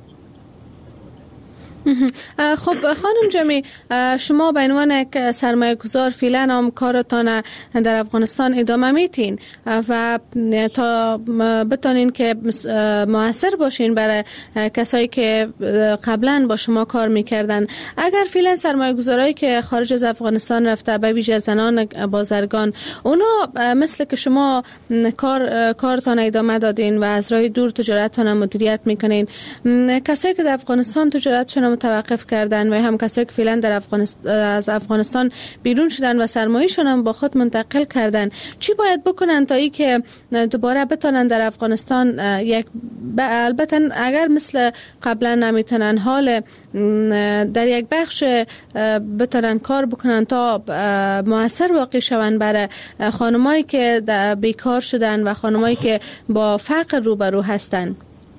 خب خانم جامی، شما به عنوان یک سرمایه گذار فعلا هم کارتان در افغانستان ادامه میتین و تا بتونین که مؤثر باشین برای کسایی که قبلا با شما کار میکردن. اگر فعلا سرمایه گذارایی که خارج از افغانستان رفته، به ویژه زنان بازرگان، اونا مثل که شما کارتان ادامه دادین و از راه دور تجارتتان مدیریت میکنین، کسایی که در افغانستان تجارتشون رو متوقف کردن و هم کسایی که فعلا در از افغانستان بیرون شدن و سرمایه‌شون هم با خود منتقل کردن، چی باید بکنن تا ای که دوباره بتونن در افغانستان البته اگر مثل قبلا نمیتونن حال در یک بخش بتونن کار بکنن تا موثر واقع شون برای خانمایی که بیکار شدن و خانمایی که با فقر روبرو هستن؟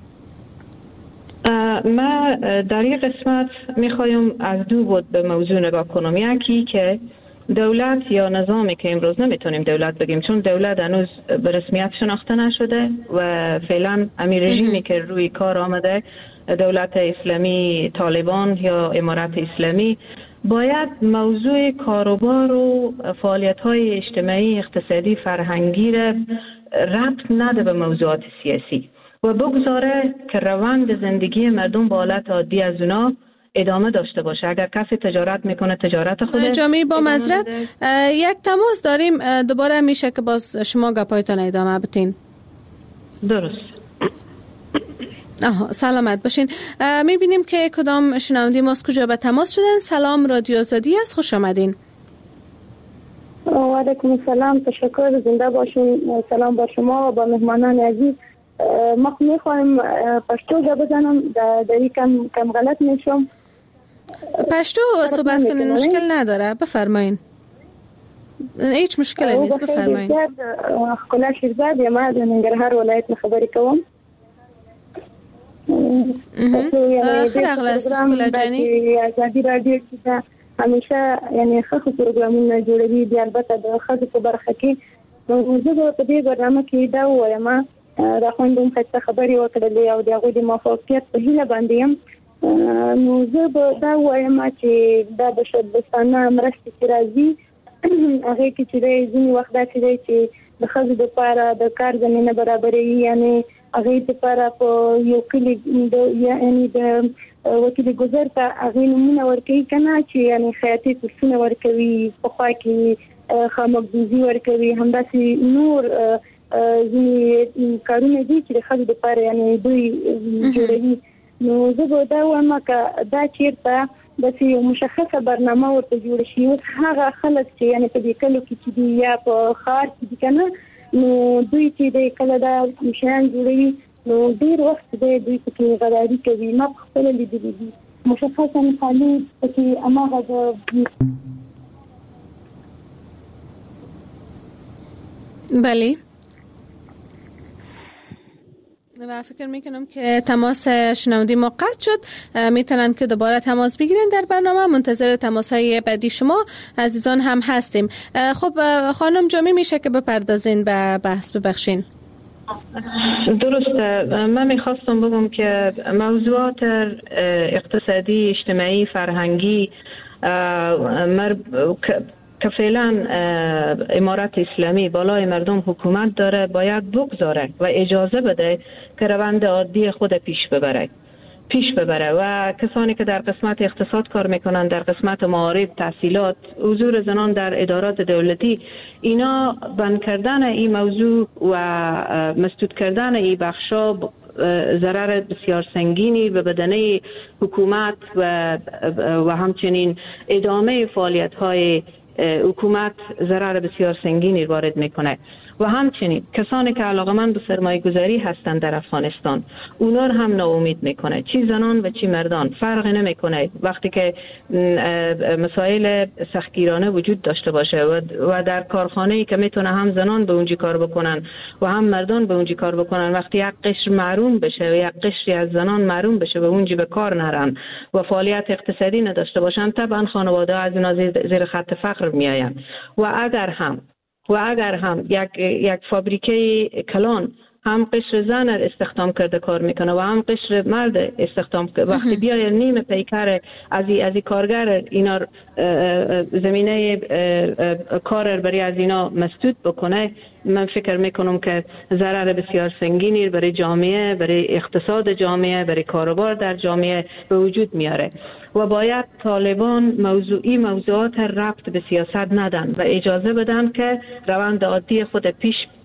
ما در یک قسمت میخوایم از دو بود به موضوع نگاه کنم. یکی که دولت یا نظامی که امروز نمیتونیم دولت بگیم چون دولت هنوز به رسمیت شناخته نشده و فعلا امیر رژیمی که روی کار آمده، دولت اسلامی طالبان یا امارت اسلامی، باید موضوع کاروبار و فعالیت‌های اجتماعی، اقتصادی، فرهنگی را ربط نده به موضوعات سیاسی و بگذاره که روند زندگی مردم با حالت عادی از اونا ادامه داشته باشه. اگر کسی تجارت میکنه تجارت خودش. جامی با معذرت یک تماس داریم، دوباره میشه که باز شما گپایتان ادامه بدین. درست. سلامت باشین. میبینیم که کدام شنونده ما از کجا به تماس شدن. سلام، رادیو آزادی است، خوش آمدین. و علیکم السلام، تشکر، زنده باشین. سلام با شما و با مهمانان عزیز. ما میخوایم پشتو جا بزنم، در کم غلط میشم. پشتو صحبت کنین، مشکل نداره، بفرمایین. هیچ مشکلی نیست، بفرمایین. خلا شیرزاد یا ما در ننگرهار ولایت خبری کوم. خیلی اغلاست خلا جانی. ازادی رادیو که همیشه یعنی خاص پروگرامونه جوړوي، دی البته د خاص په برخه کې موضوع په دې برنامه کې دا وایم دا خوندم چې خبري وکړلې او دغه د موافقت په هیله باندې يم. نو زه به دا وایم چې دا د شبستانه مرستې چې راځي هغه کې چې د ځینې وخت دا چې د خځو لپاره د کار زمينه برابرې، یعنی هغه لپاره په یو کلی یعنی د وکیل گذر ته هغه نمونه ورکوي کنه چې یعنی خیاطي کورسونه ورکوي، په خوا کې خامګدوزي ورکوي، همداسې نور ځینې کارونه دي چې د خځو لپاره یعنی دوی جوړوي. نو زه به دا وایم چې دا چیرته د یو مشخصه برنامه ورته جوړ شي. اوس هغه خلک چې یعنی په دې کلو کې چې دي یا په ښار کې دي کنه، نو دوی چې د کله دا شیان جوړوي نو ډیر وخت دوی پکې غداري کوي. ما خپل لیدلې دي مشخصا مثالي پکې اماغه د بله. و فکر میکنم که تماس شنوندی ما قطع شد. میتونن که دوباره تماس بگیرین در برنامه. منتظر تماس های بعدی شما عزیزان هم هستیم. خب خانم جامی میشه که بپردازین به بحث، ببخشین. درسته. من میخواستم بگم که موضوعات اقتصادی، اجتماعی، فرهنگی که فعلا امارت اسلامی بالای مردم حکومت داره باید بگذاره و اجازه بده که روند عادی خود پیش ببره و کسانی که در قسمت اقتصاد کار میکنن، در قسمت معارف، تحصیلات، حضور زنان در ادارات دولتی، اینا بند کردن این موضوع و مسدود کردن این بخشا ضرر بسیار سنگینی به بدنه حکومت و همچنین ادامه فعالیت های حکومت ضرر بسیار سنگینی وارد میکنه. و همچنین کسانی که علاقمند به سرمایه گذاری هستند در افغانستان، اونا رو هم ناامید میکنه. چی زنان و چی مردان فرق نمیکنه وقتی که مسائل سختگیرانه وجود داشته باشه و در کارخانه‌ای که میتونه هم زنان به اونجا کار بکنن و هم مردان به اونجا کار بکنن، وقتی یک قشر محروم بشه و یک قشری از زنان محروم بشه و اونجا به کار نرن و فعالیت اقتصادی نداشته باشن، طبعا خانواده از اینا زیر خط فقر میآیند. و اگر هم یک فابریکه کلان هم قشر زن استخدام کرده کار میکنه و هم قشر مرد استخدام کرده، وقتی بیاید نیم پیکر از کارگر اینا زمینه کار برای از اینا مسدود بکنه، من فکر میکنم که ضرر بسیار سنگینی برای جامعه، برای اقتصاد جامعه، برای کاروبار در جامعه به وجود میاره. و باید طالبان موضوعات ربط به سیاست ندن و اجازه بدن که روند عادی خود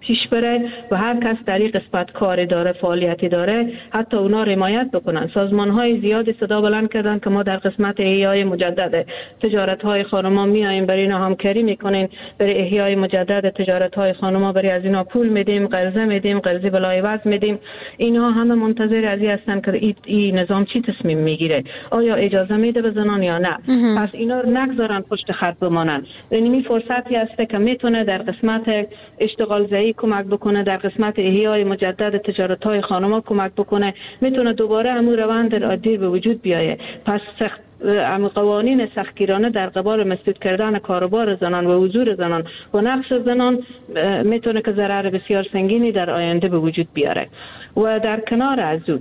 پیش بره و هر کس در این قسمت کار داره، فعالیتی داره، حتی اونا حمایت بکنن. سازمان‌های زیادی صدا بلند کردن که ما در قسمت احیای مجدد تجارت‌های خانم‌ها میایم، برای اینا همکاری میکنین، برای احیای مجدد تجارت‌های خانم‌ها برای از اینا پول میدیم، قرضه میدیم، قرضه بلای وضع میدیم. اینها همه منتظر از این هستن که این نظام چی تصمیم میگیره، آیا اجازه میده به زنان یا نه. پس اینا رو نگذارن پشت خط بمانن. یعنی فرصتی هست که میتونه در قسمت اشتغال زایی کمک بکنه، در قسمت احیای مجدد تجارت‌های خانم‌ها کمک بکنه، میتونه دوباره همون روند عادی به وجود بیایه. پس قوانین سختگیرانه در قبال مسدود کردن کاروبار زنان و حضور زنان و نقش زنان میتونه که ضرر بسیار سنگینی در آینده به وجود بیاره. و در کنار از اون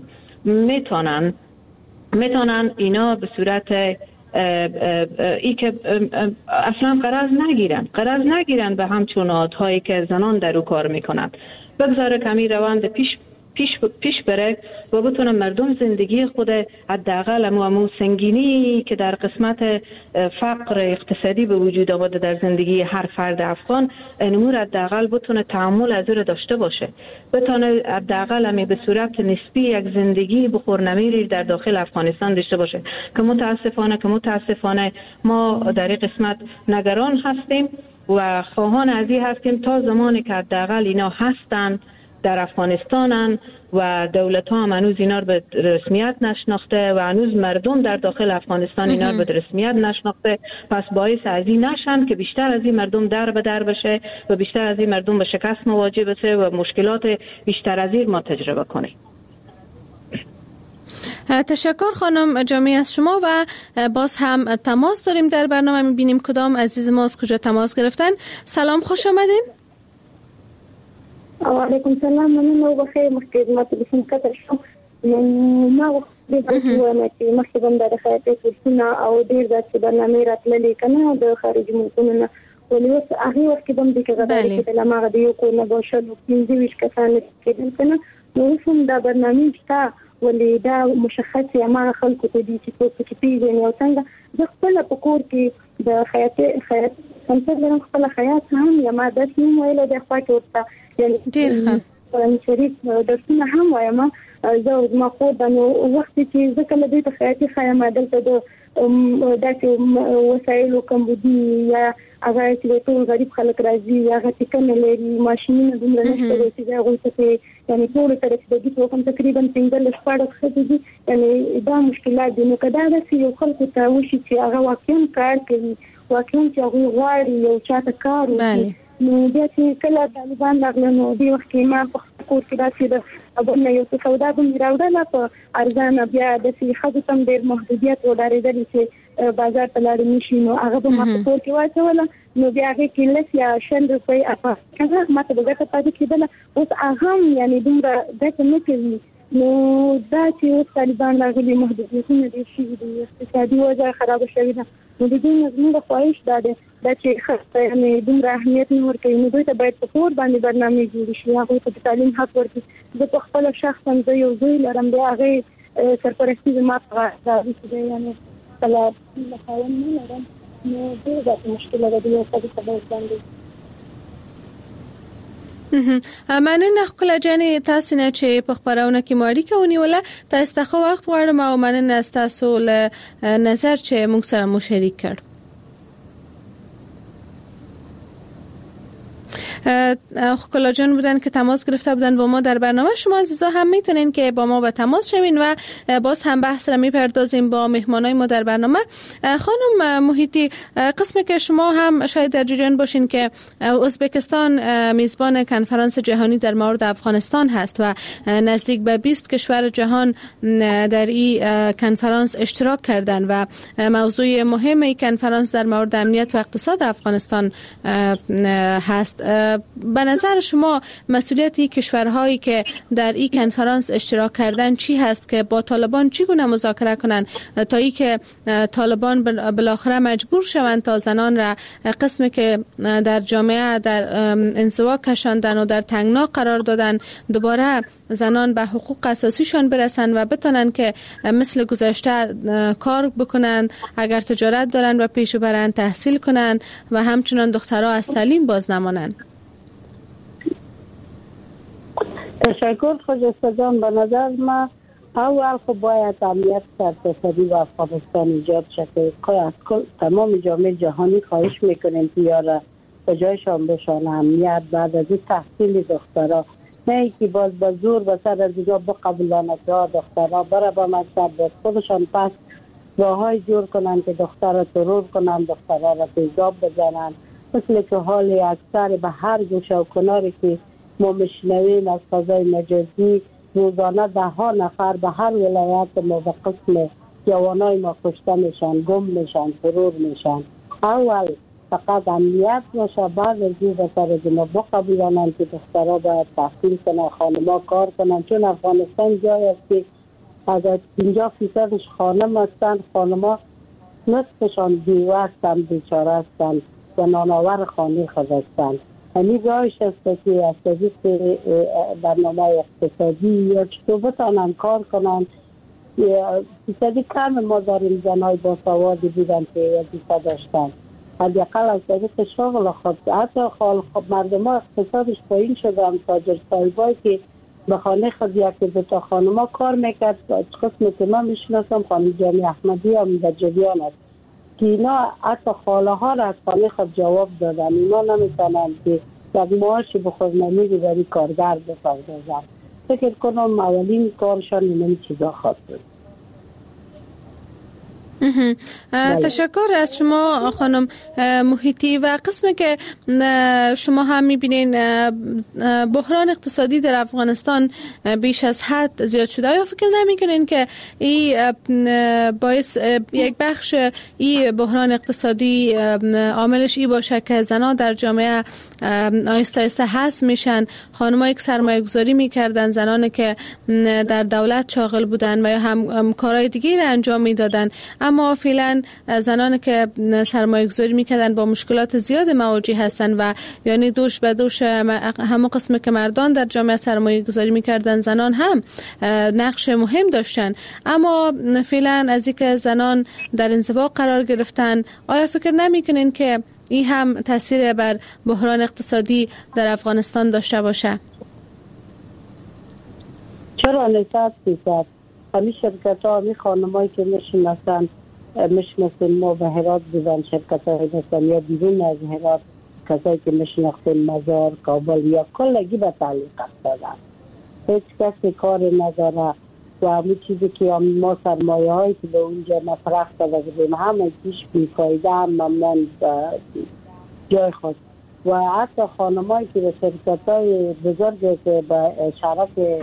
میتونن اینا به صورت ای که اصلا قرض نگیرن به همچون عادهایی که زنان در او کار میکنن، بگذاره کمی روند پیش بره و بتونه مردم زندگی خود حداقل همون سنگینی که در قسمت فقر اقتصادی به وجود آمده در زندگی هر فرد افغان، امور حداقل بتونه تعامل از او داشته باشه، بتونه حداقل همی به صورت نسبی یک زندگی بخورنمیری در داخل افغانستان داشته باشه که متاسفانه ما در این قسمت نگران هستیم و خواهان از این هستیم تا زمانی که حداقل اینا هستن در افغانستانن و دولت ها هم هنوز اینا رو به رسمیت نشناخته و هنوز مردم در داخل افغانستان اینا رو به رسمیت نشناخته، پس باعث از این نشن که بیشتر از این مردم در به در بشه و بیشتر از این مردم به شکست مواجه بشه و مشکلات بیشتر از این ما تجربه کنیم. تشکر خانم جامی از شما و باز هم تماس داریم در برنامه، میبینیم کدام عزیز ما از کجا تماس گرفتن. سلام، خوش آمدین. علیکم سلام، ممنون و بخیر. مخکې ما ته بسم قطر شو ما وخت دې باندې چې مخکې هم د خیاطۍ کورسونه او ډېر داسې برنامې راتللې کنه د خارجي ملکونو نه، ولې اوس هغه وخت کې هم د کغداري کې د لمغه د یو کو نه بوشل 25 کسان کېدل کنه، نو اوس هم دا برنامې شته ولې دا مشخص یا ما خلکو ته دي چې څوک چې پیژني او څنګه د خپل په کور کې د خیاط څنګه خپل خیاط هم یا ما د سیم ویل د خپل ورته یعنی ډېر قرآن شریف درسونه هم وایم. زه ما خو د وخت چې ځکه له دې ته خیاطي خیمه دلته د داسې وسایلو کمبودي یا هغه چې ټول غریب خلک راځي یا هغه چې کوم لري ماشینونه دومره نشته چې هغه ته یعنی ټول طرف د دې په کوم تقریبا 15 خدي یعنی دا مشکلات دي. نو کدا د یو خلکو ته وشي چې هغه واقعا کار کوي، واقعا چې هغه غواړي یو چاته کار وکړي، نو بیا چې کله طالبان راغله نو دی وخت کې ما په کور کې داسې د ابونه یو څه سودا به مې راوړله په ارزانه، بیا داسې ښځو ته هم ډېر محدودیت ودرېدلې چې بازار ته لاړې نه شي، نو هغه به ما په کور کې واچوله، نو بیا هغې کې 10 یا 20 روپۍ هغه ما ته به ګټه پاتې کېدله. اوس هغه هم یعنې دومره ګټه نه کوي. نو دا چې اوس طالبان راغلي محدودیتونه ډېر شوي دي، اقتصادي وضع خرابه شوې ده، نو د دوی زموږ خواهش دا دی چې یعنې دومره اهمیت نه ورکوي، نو دوی ته باید په کور باندې برنامې جوړې شي، هغوی ته د تعلیم حق ورکړي. زه په خپله شخصا زه یو زوی لرم، د هغې سرپرستي زما په راځي چې دی یعنې خپله خاوند نه لرم، نو ډېر داسې مشکله ده د یو ښځې په بیس باندې. مننه ښکلا جانې تاسې نه چې په خپرونه کې مو اړیکه ونیوله. تاسو ته ښه وخت غواړم او مننه ستاسو له نظر چې موږ سره مو شریک کړ. ښکلا جان بودن که تماس گرفته بودن با ما در برنامه. شما عزیزا هم میتونین که با ما به تماس شوین و باز هم بحث را میپردازیم با مهمانای ما در برنامه. خانم محیطی، قسمی که شما هم شاید در جریان باشین که ازبکستان میزبان کنفرانس جهانی در مورد افغانستان هست و نزدیک به 20 کشور جهان در این کنفرانس اشتراک کردن و موضوع مهم این کنفرانس در مورد امنیت و اقتصاد افغانستان هست. به نظر شما مسئولیت کشورهایی که در این کنفرانس اشتراک کردن چی هست که با طالبان چگونه مذاکره کنند تا ای که طالبان بالاخره مجبور شوند تا زنان را قسمی که در جامعه در انزوا کشاندن و در تنگنا قرار دادن دوباره زنان به حقوق اساسیشان برسن و بتونن که مثل گذشته کار بکنن، اگر تجارت دارن و پیش برن، تحصیل کنن و همچنان دخترها از تعلیم باز نمانن؟ تشکر خجسته جان. به نظر من اول خب باید امنیت اقتصادی و افغانستان ایجاد شده. از تمام جامعه جهانی خواهش میکنیم که یارا به جایشان بشان امنیت بعد از این تحصیل دخترها، نه که باز با زور به سر از اینجا بقبولانه که دخترها برای با مکتب باز خودشان پس راههای جور کنن که دختر را ترور کنن، دخترها را تیزاب بزنن، مثل که حال اکثر به هر گوشه و کناری که ما میشنویم از فضای مجازی روزانه 10 نفر به هر ولایت ما به قسم جوانای ما کشته میشن، گم میشن، ترور میشن. اول فقط امنیت باشه، بعد از این به سر از ما بقبولانن که دخترها باید تحصیل کنن، خانما کار کنن، چون افغانستان جای است که از 50% خانم هستند. خانما نصفشان بیوه هستند، بیچاره هستند و نانآور خانه خود هستند. همین راهش است که از طریق برنامه اقتصادی یا چطور بتانن کار کنن. فیصدی کم ما داریم زنهای باسوادی بودن که وظیفه داشتن، حداقل از طریق شغل خود. حتی مردم ها اقتصادش پایین شده هم تاجر صاحبایی که به خانه خود یکی دو تا خانما کار میکرد. قسم که من میشناسم خانم جانی احمدی هم در جریان است که اینا حتی خاله ها را از خانه خود جواب دادن. اینا نمیتونن که یک معاش بخور نمیدی برای کارگر بپردازن. فکر کنم اولین کارشان این چیزا خواهد بود. تشکر از شما خانم محیطی. و قسمی که شما هم میبینین بحران اقتصادی در افغانستان بیش از حد زیاد شده، یا فکر نمیکنین که این باعث یک بخش این بحران اقتصادی عاملش این باشه که زنان در جامعه آهسته آهسته حذف میشن؟ خانم‌ها یک سرمایه گذاری میکردن، زنانی که در دولت شاغل بودن و یا هم کارهای دیگه را انجام میدادن، اما فعلا زنانی که سرمایه گذاری میکردن با مشکلات زیاد مواجه هستن و یعنی دوش به دوش همون قسم که مردان در جامعه سرمایه گذاری میکردن زنان هم نقش مهم داشتن. اما فعلا از اینکه زنان در انزوا قرار گرفتن، آیا فکر نمیکنین که این هم تاثیر بر بحران اقتصادی در افغانستان داشته باشه؟ چرا نسبت بیشتر همین شرکت ها، همین خانمایی که میشناسیم ما به هرات بودن، شرکت های هستن یا بیرون از هرات، کسایی که میشناسیم مزار، کابل یا کلگی به تعلیق افتادن. هیچ کسی کار نداره و همون چیزی که ما سرمایه هایی که به اونجا مفرخ داده بودیم همه پیش بیفایده هم ممنون جای خود. و حتی خانمایی که به شرکت های بزرگ که به شرک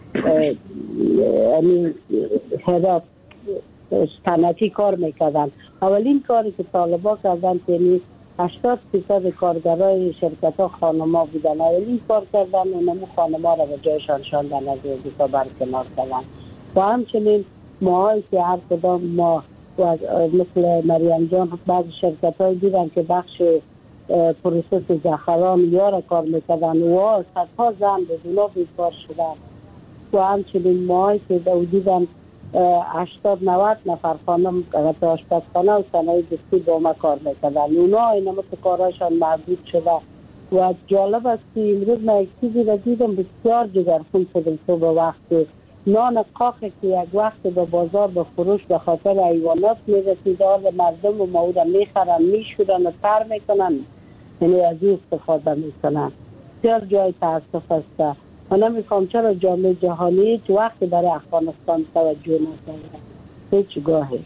هرات صنعتی کار میکردن، اولین کاری که طالبا کردن یعنی 80% کارگرای شرکت ها خانما بودن. اولین کار کردن اونمو خانما را به جایشان شاندن، از وظیفه برکنار کردن. و همچنین ماهایی که هر کدام ما مثل مریم جان بعض شرکت های دیدن که بخش پروسس زعفران یا را کار میکردن و صدها زن به اونا بیکار شدن. و همچنین ماهایی که دیدن 80-90 نفر خانم که آشپزخانه و صنایع دستی با ما کار میکردن، اونا اینا مثل کارهاشان محدود شده. و جالب است که امروز من یک چیزی را دیدم بسیار جگرخون شدم. تو به وقت نان قاقه که یک وقت به بازار به فروش به خاطر حیوانات میرسید، مردم و مودا میخرن، میشورن و تر میکنن، یعنی از این استفاده میکنن. بسیار جای تاسف است. من نمیخوام چرا جامعه جهانی هیچ وقت برای افغانستان توجه نکنه، هیچ گاهی.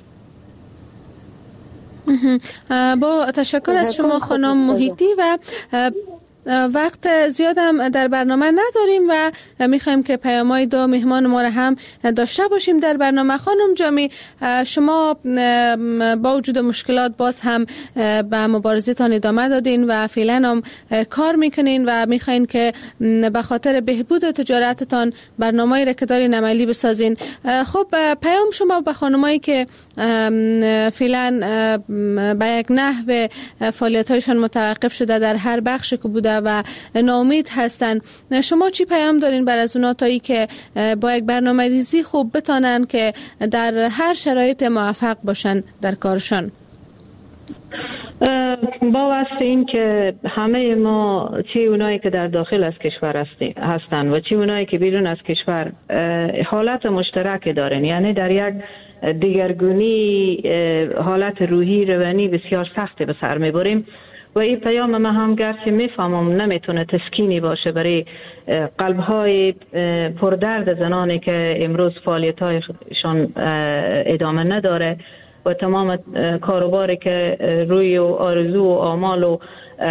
با تشکر از شما خانم محیطی. و وقت زیادم در برنامه نداریم و میخوایم که پیام‌های دو مهمان ما را هم داشته باشیم در برنامه. خانم جامی، شما با وجود مشکلات باز هم به مبارزتان ادامه دادین و فعلا هم کار میکنین و میخواین که به خاطر بهبود تجارتتان برنامه‌ای را که دارین عملی بسازین. خب پیام شما به خانمایی که فعلا به یک نحو فعالیت‌هایشان متوقف شده در هر بخش که بوده و ناامید هستن، شما چی پیام دارین بر از اونا تا ای که با یک برنامه ریزی خوب بتانن که در هر شرایط موفق باشن در کارشان؟ با واسه این که همه ما چه اونایی که در داخل از کشور هستند و چه اونایی که بیرون از کشور حالت مشترک دارن، یعنی در یک دیگرگونی حالت روحی روانی بسیار سخت به سر میبریم و این پیام ما هم گرچه میفهمم نمیتونه تسکینی باشه برای قلب‌های پردرد زنانی که امروز فعالیت‌هایشان ادامه نداره و تمام کاروباری که روی و آرزو و آمال و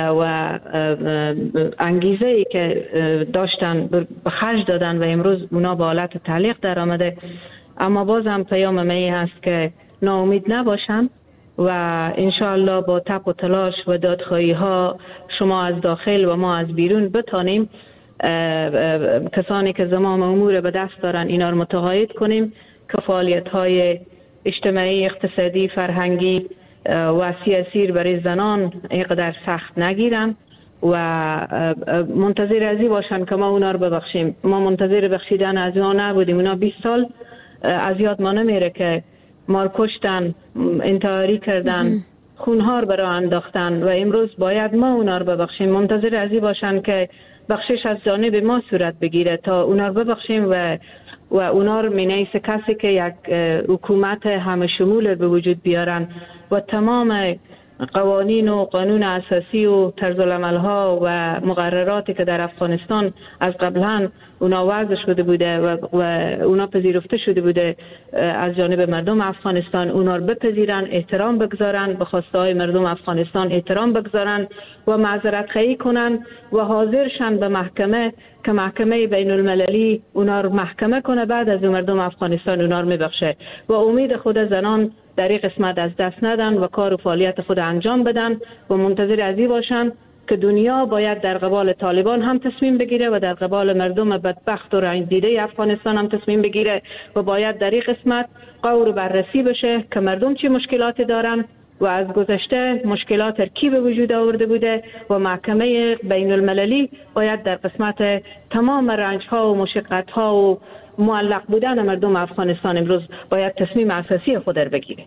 انگیزه‌ای که داشتن به خرج دادن و امروز اونا به حالت تعلیق در آمده. اما باز هم پیام من هست که ناامید نباشن و انشاءالله با تپ و تلاش و دادخواهی ها شما از داخل و ما از بیرون بتانیم کسانی که زمام امور به دست دارن اینا رو متقاعد کنیم که فعالیت های اجتماعی، اقتصادی، فرهنگی و سیاسی برای زنان اینقدر سخت نگیرن و منتظر ازی باشن که ما اونا رو ببخشیم. ما منتظر بخشیدن از اونا نبودیم. اونا 20 سال از یاد ما نمیره که ما کشتن، انتحاری کردن، خونهار برای انداختن و امروز باید ما اونا رو ببخشیم. منتظر ازی باشن که بخشش از جانب ما صورت بگیره تا اونا رو ببخشیم و اونا رو مینیس کسی که یک حکومت همه شمول به وجود بیارن و تمام قوانین و قانون اساسی و طرز العمل ها و مقرراتی که در افغانستان از قبلا اونا وضع شده بوده و اونا پذیرفته شده بوده از جانب مردم افغانستان، اونا رو بپذیرن، احترام بگذارن، به خواسته های مردم افغانستان احترام بگذارن و معذرت خواهی کنن و حاضر شن به محکمه که محکمه بین المللی اونا رو محکمه کنه، بعد از مردم افغانستان اونا رو میبخشه و امید خود زنان در این قسمت از دست ندن و کار و فعالیت خود انجام بدن و منتظر ازی باشن که دنیا باید در قبال طالبان هم تصمیم بگیره و در قبال مردم بدبخت و رنج دیده افغانستان هم تصمیم بگیره و باید در این قسمت غور و بررسی بشه که مردم چه مشکلاتی دارن و از گذشته مشکلات کی به وجود آورده بوده و محکمه بین المللی باید در قسمت تمام رنج ها و مشقت ها و معلق بودن مردم افغانستان امروز باید تصمیم اساسی خود را بگیره.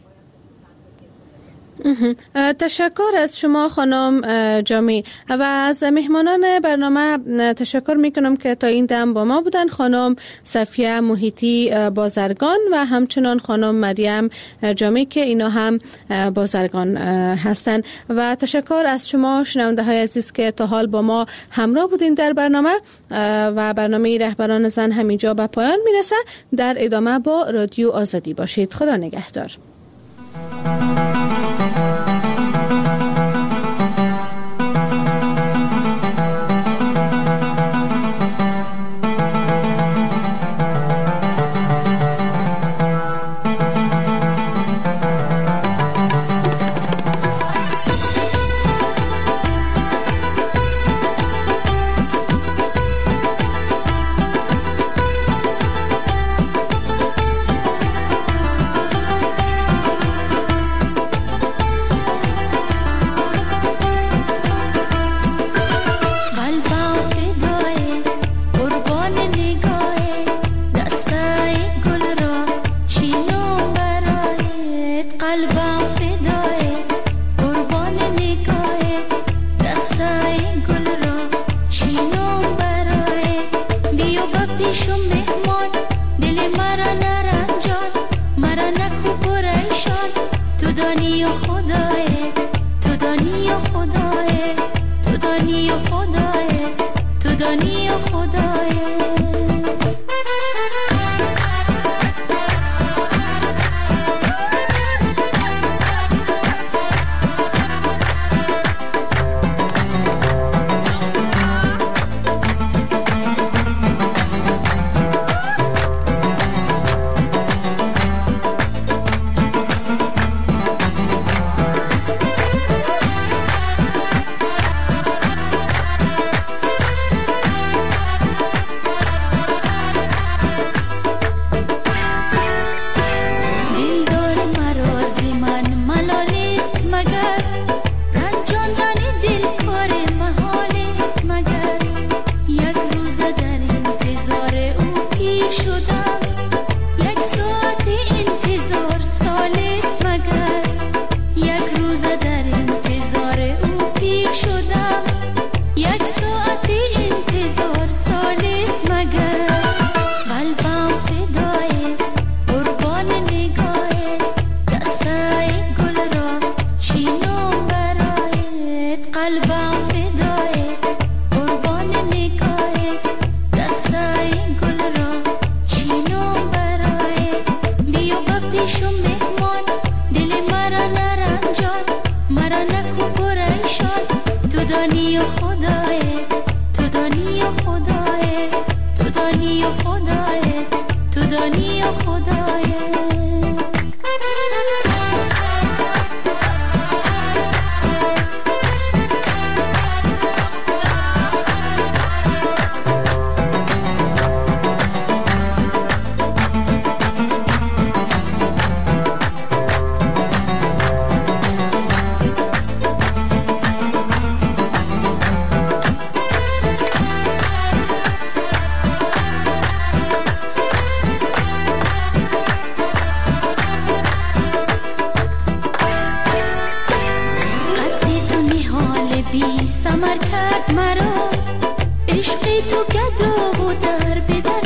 تشکر از شما خانم جامی و از مهمانان برنامه تشکر میکنم که تا این دم با ما بودن، خانم صفیه محیطی بازرگان و همچنان خانم مریم جامی که اینا هم بازرگان هستند و تشکر از شما شنونده های عزیز که تا حال با ما همراه بودین در برنامه و برنامه رهبران زن همینجا به پایان میرسه. در ادامه با رادیو آزادی باشید. خدا نگهدار. قلبم فدای قربان نگاه دستای گل را چینم برای بیا با پیشم مهمان دل مرا نرنجان مرا نکو پریشان تو دانی و خدای تو دانی و خدای تو دانی و خدای تو دانی و خدای بی سمر کرد مرا عشقی تو گدو و در بدر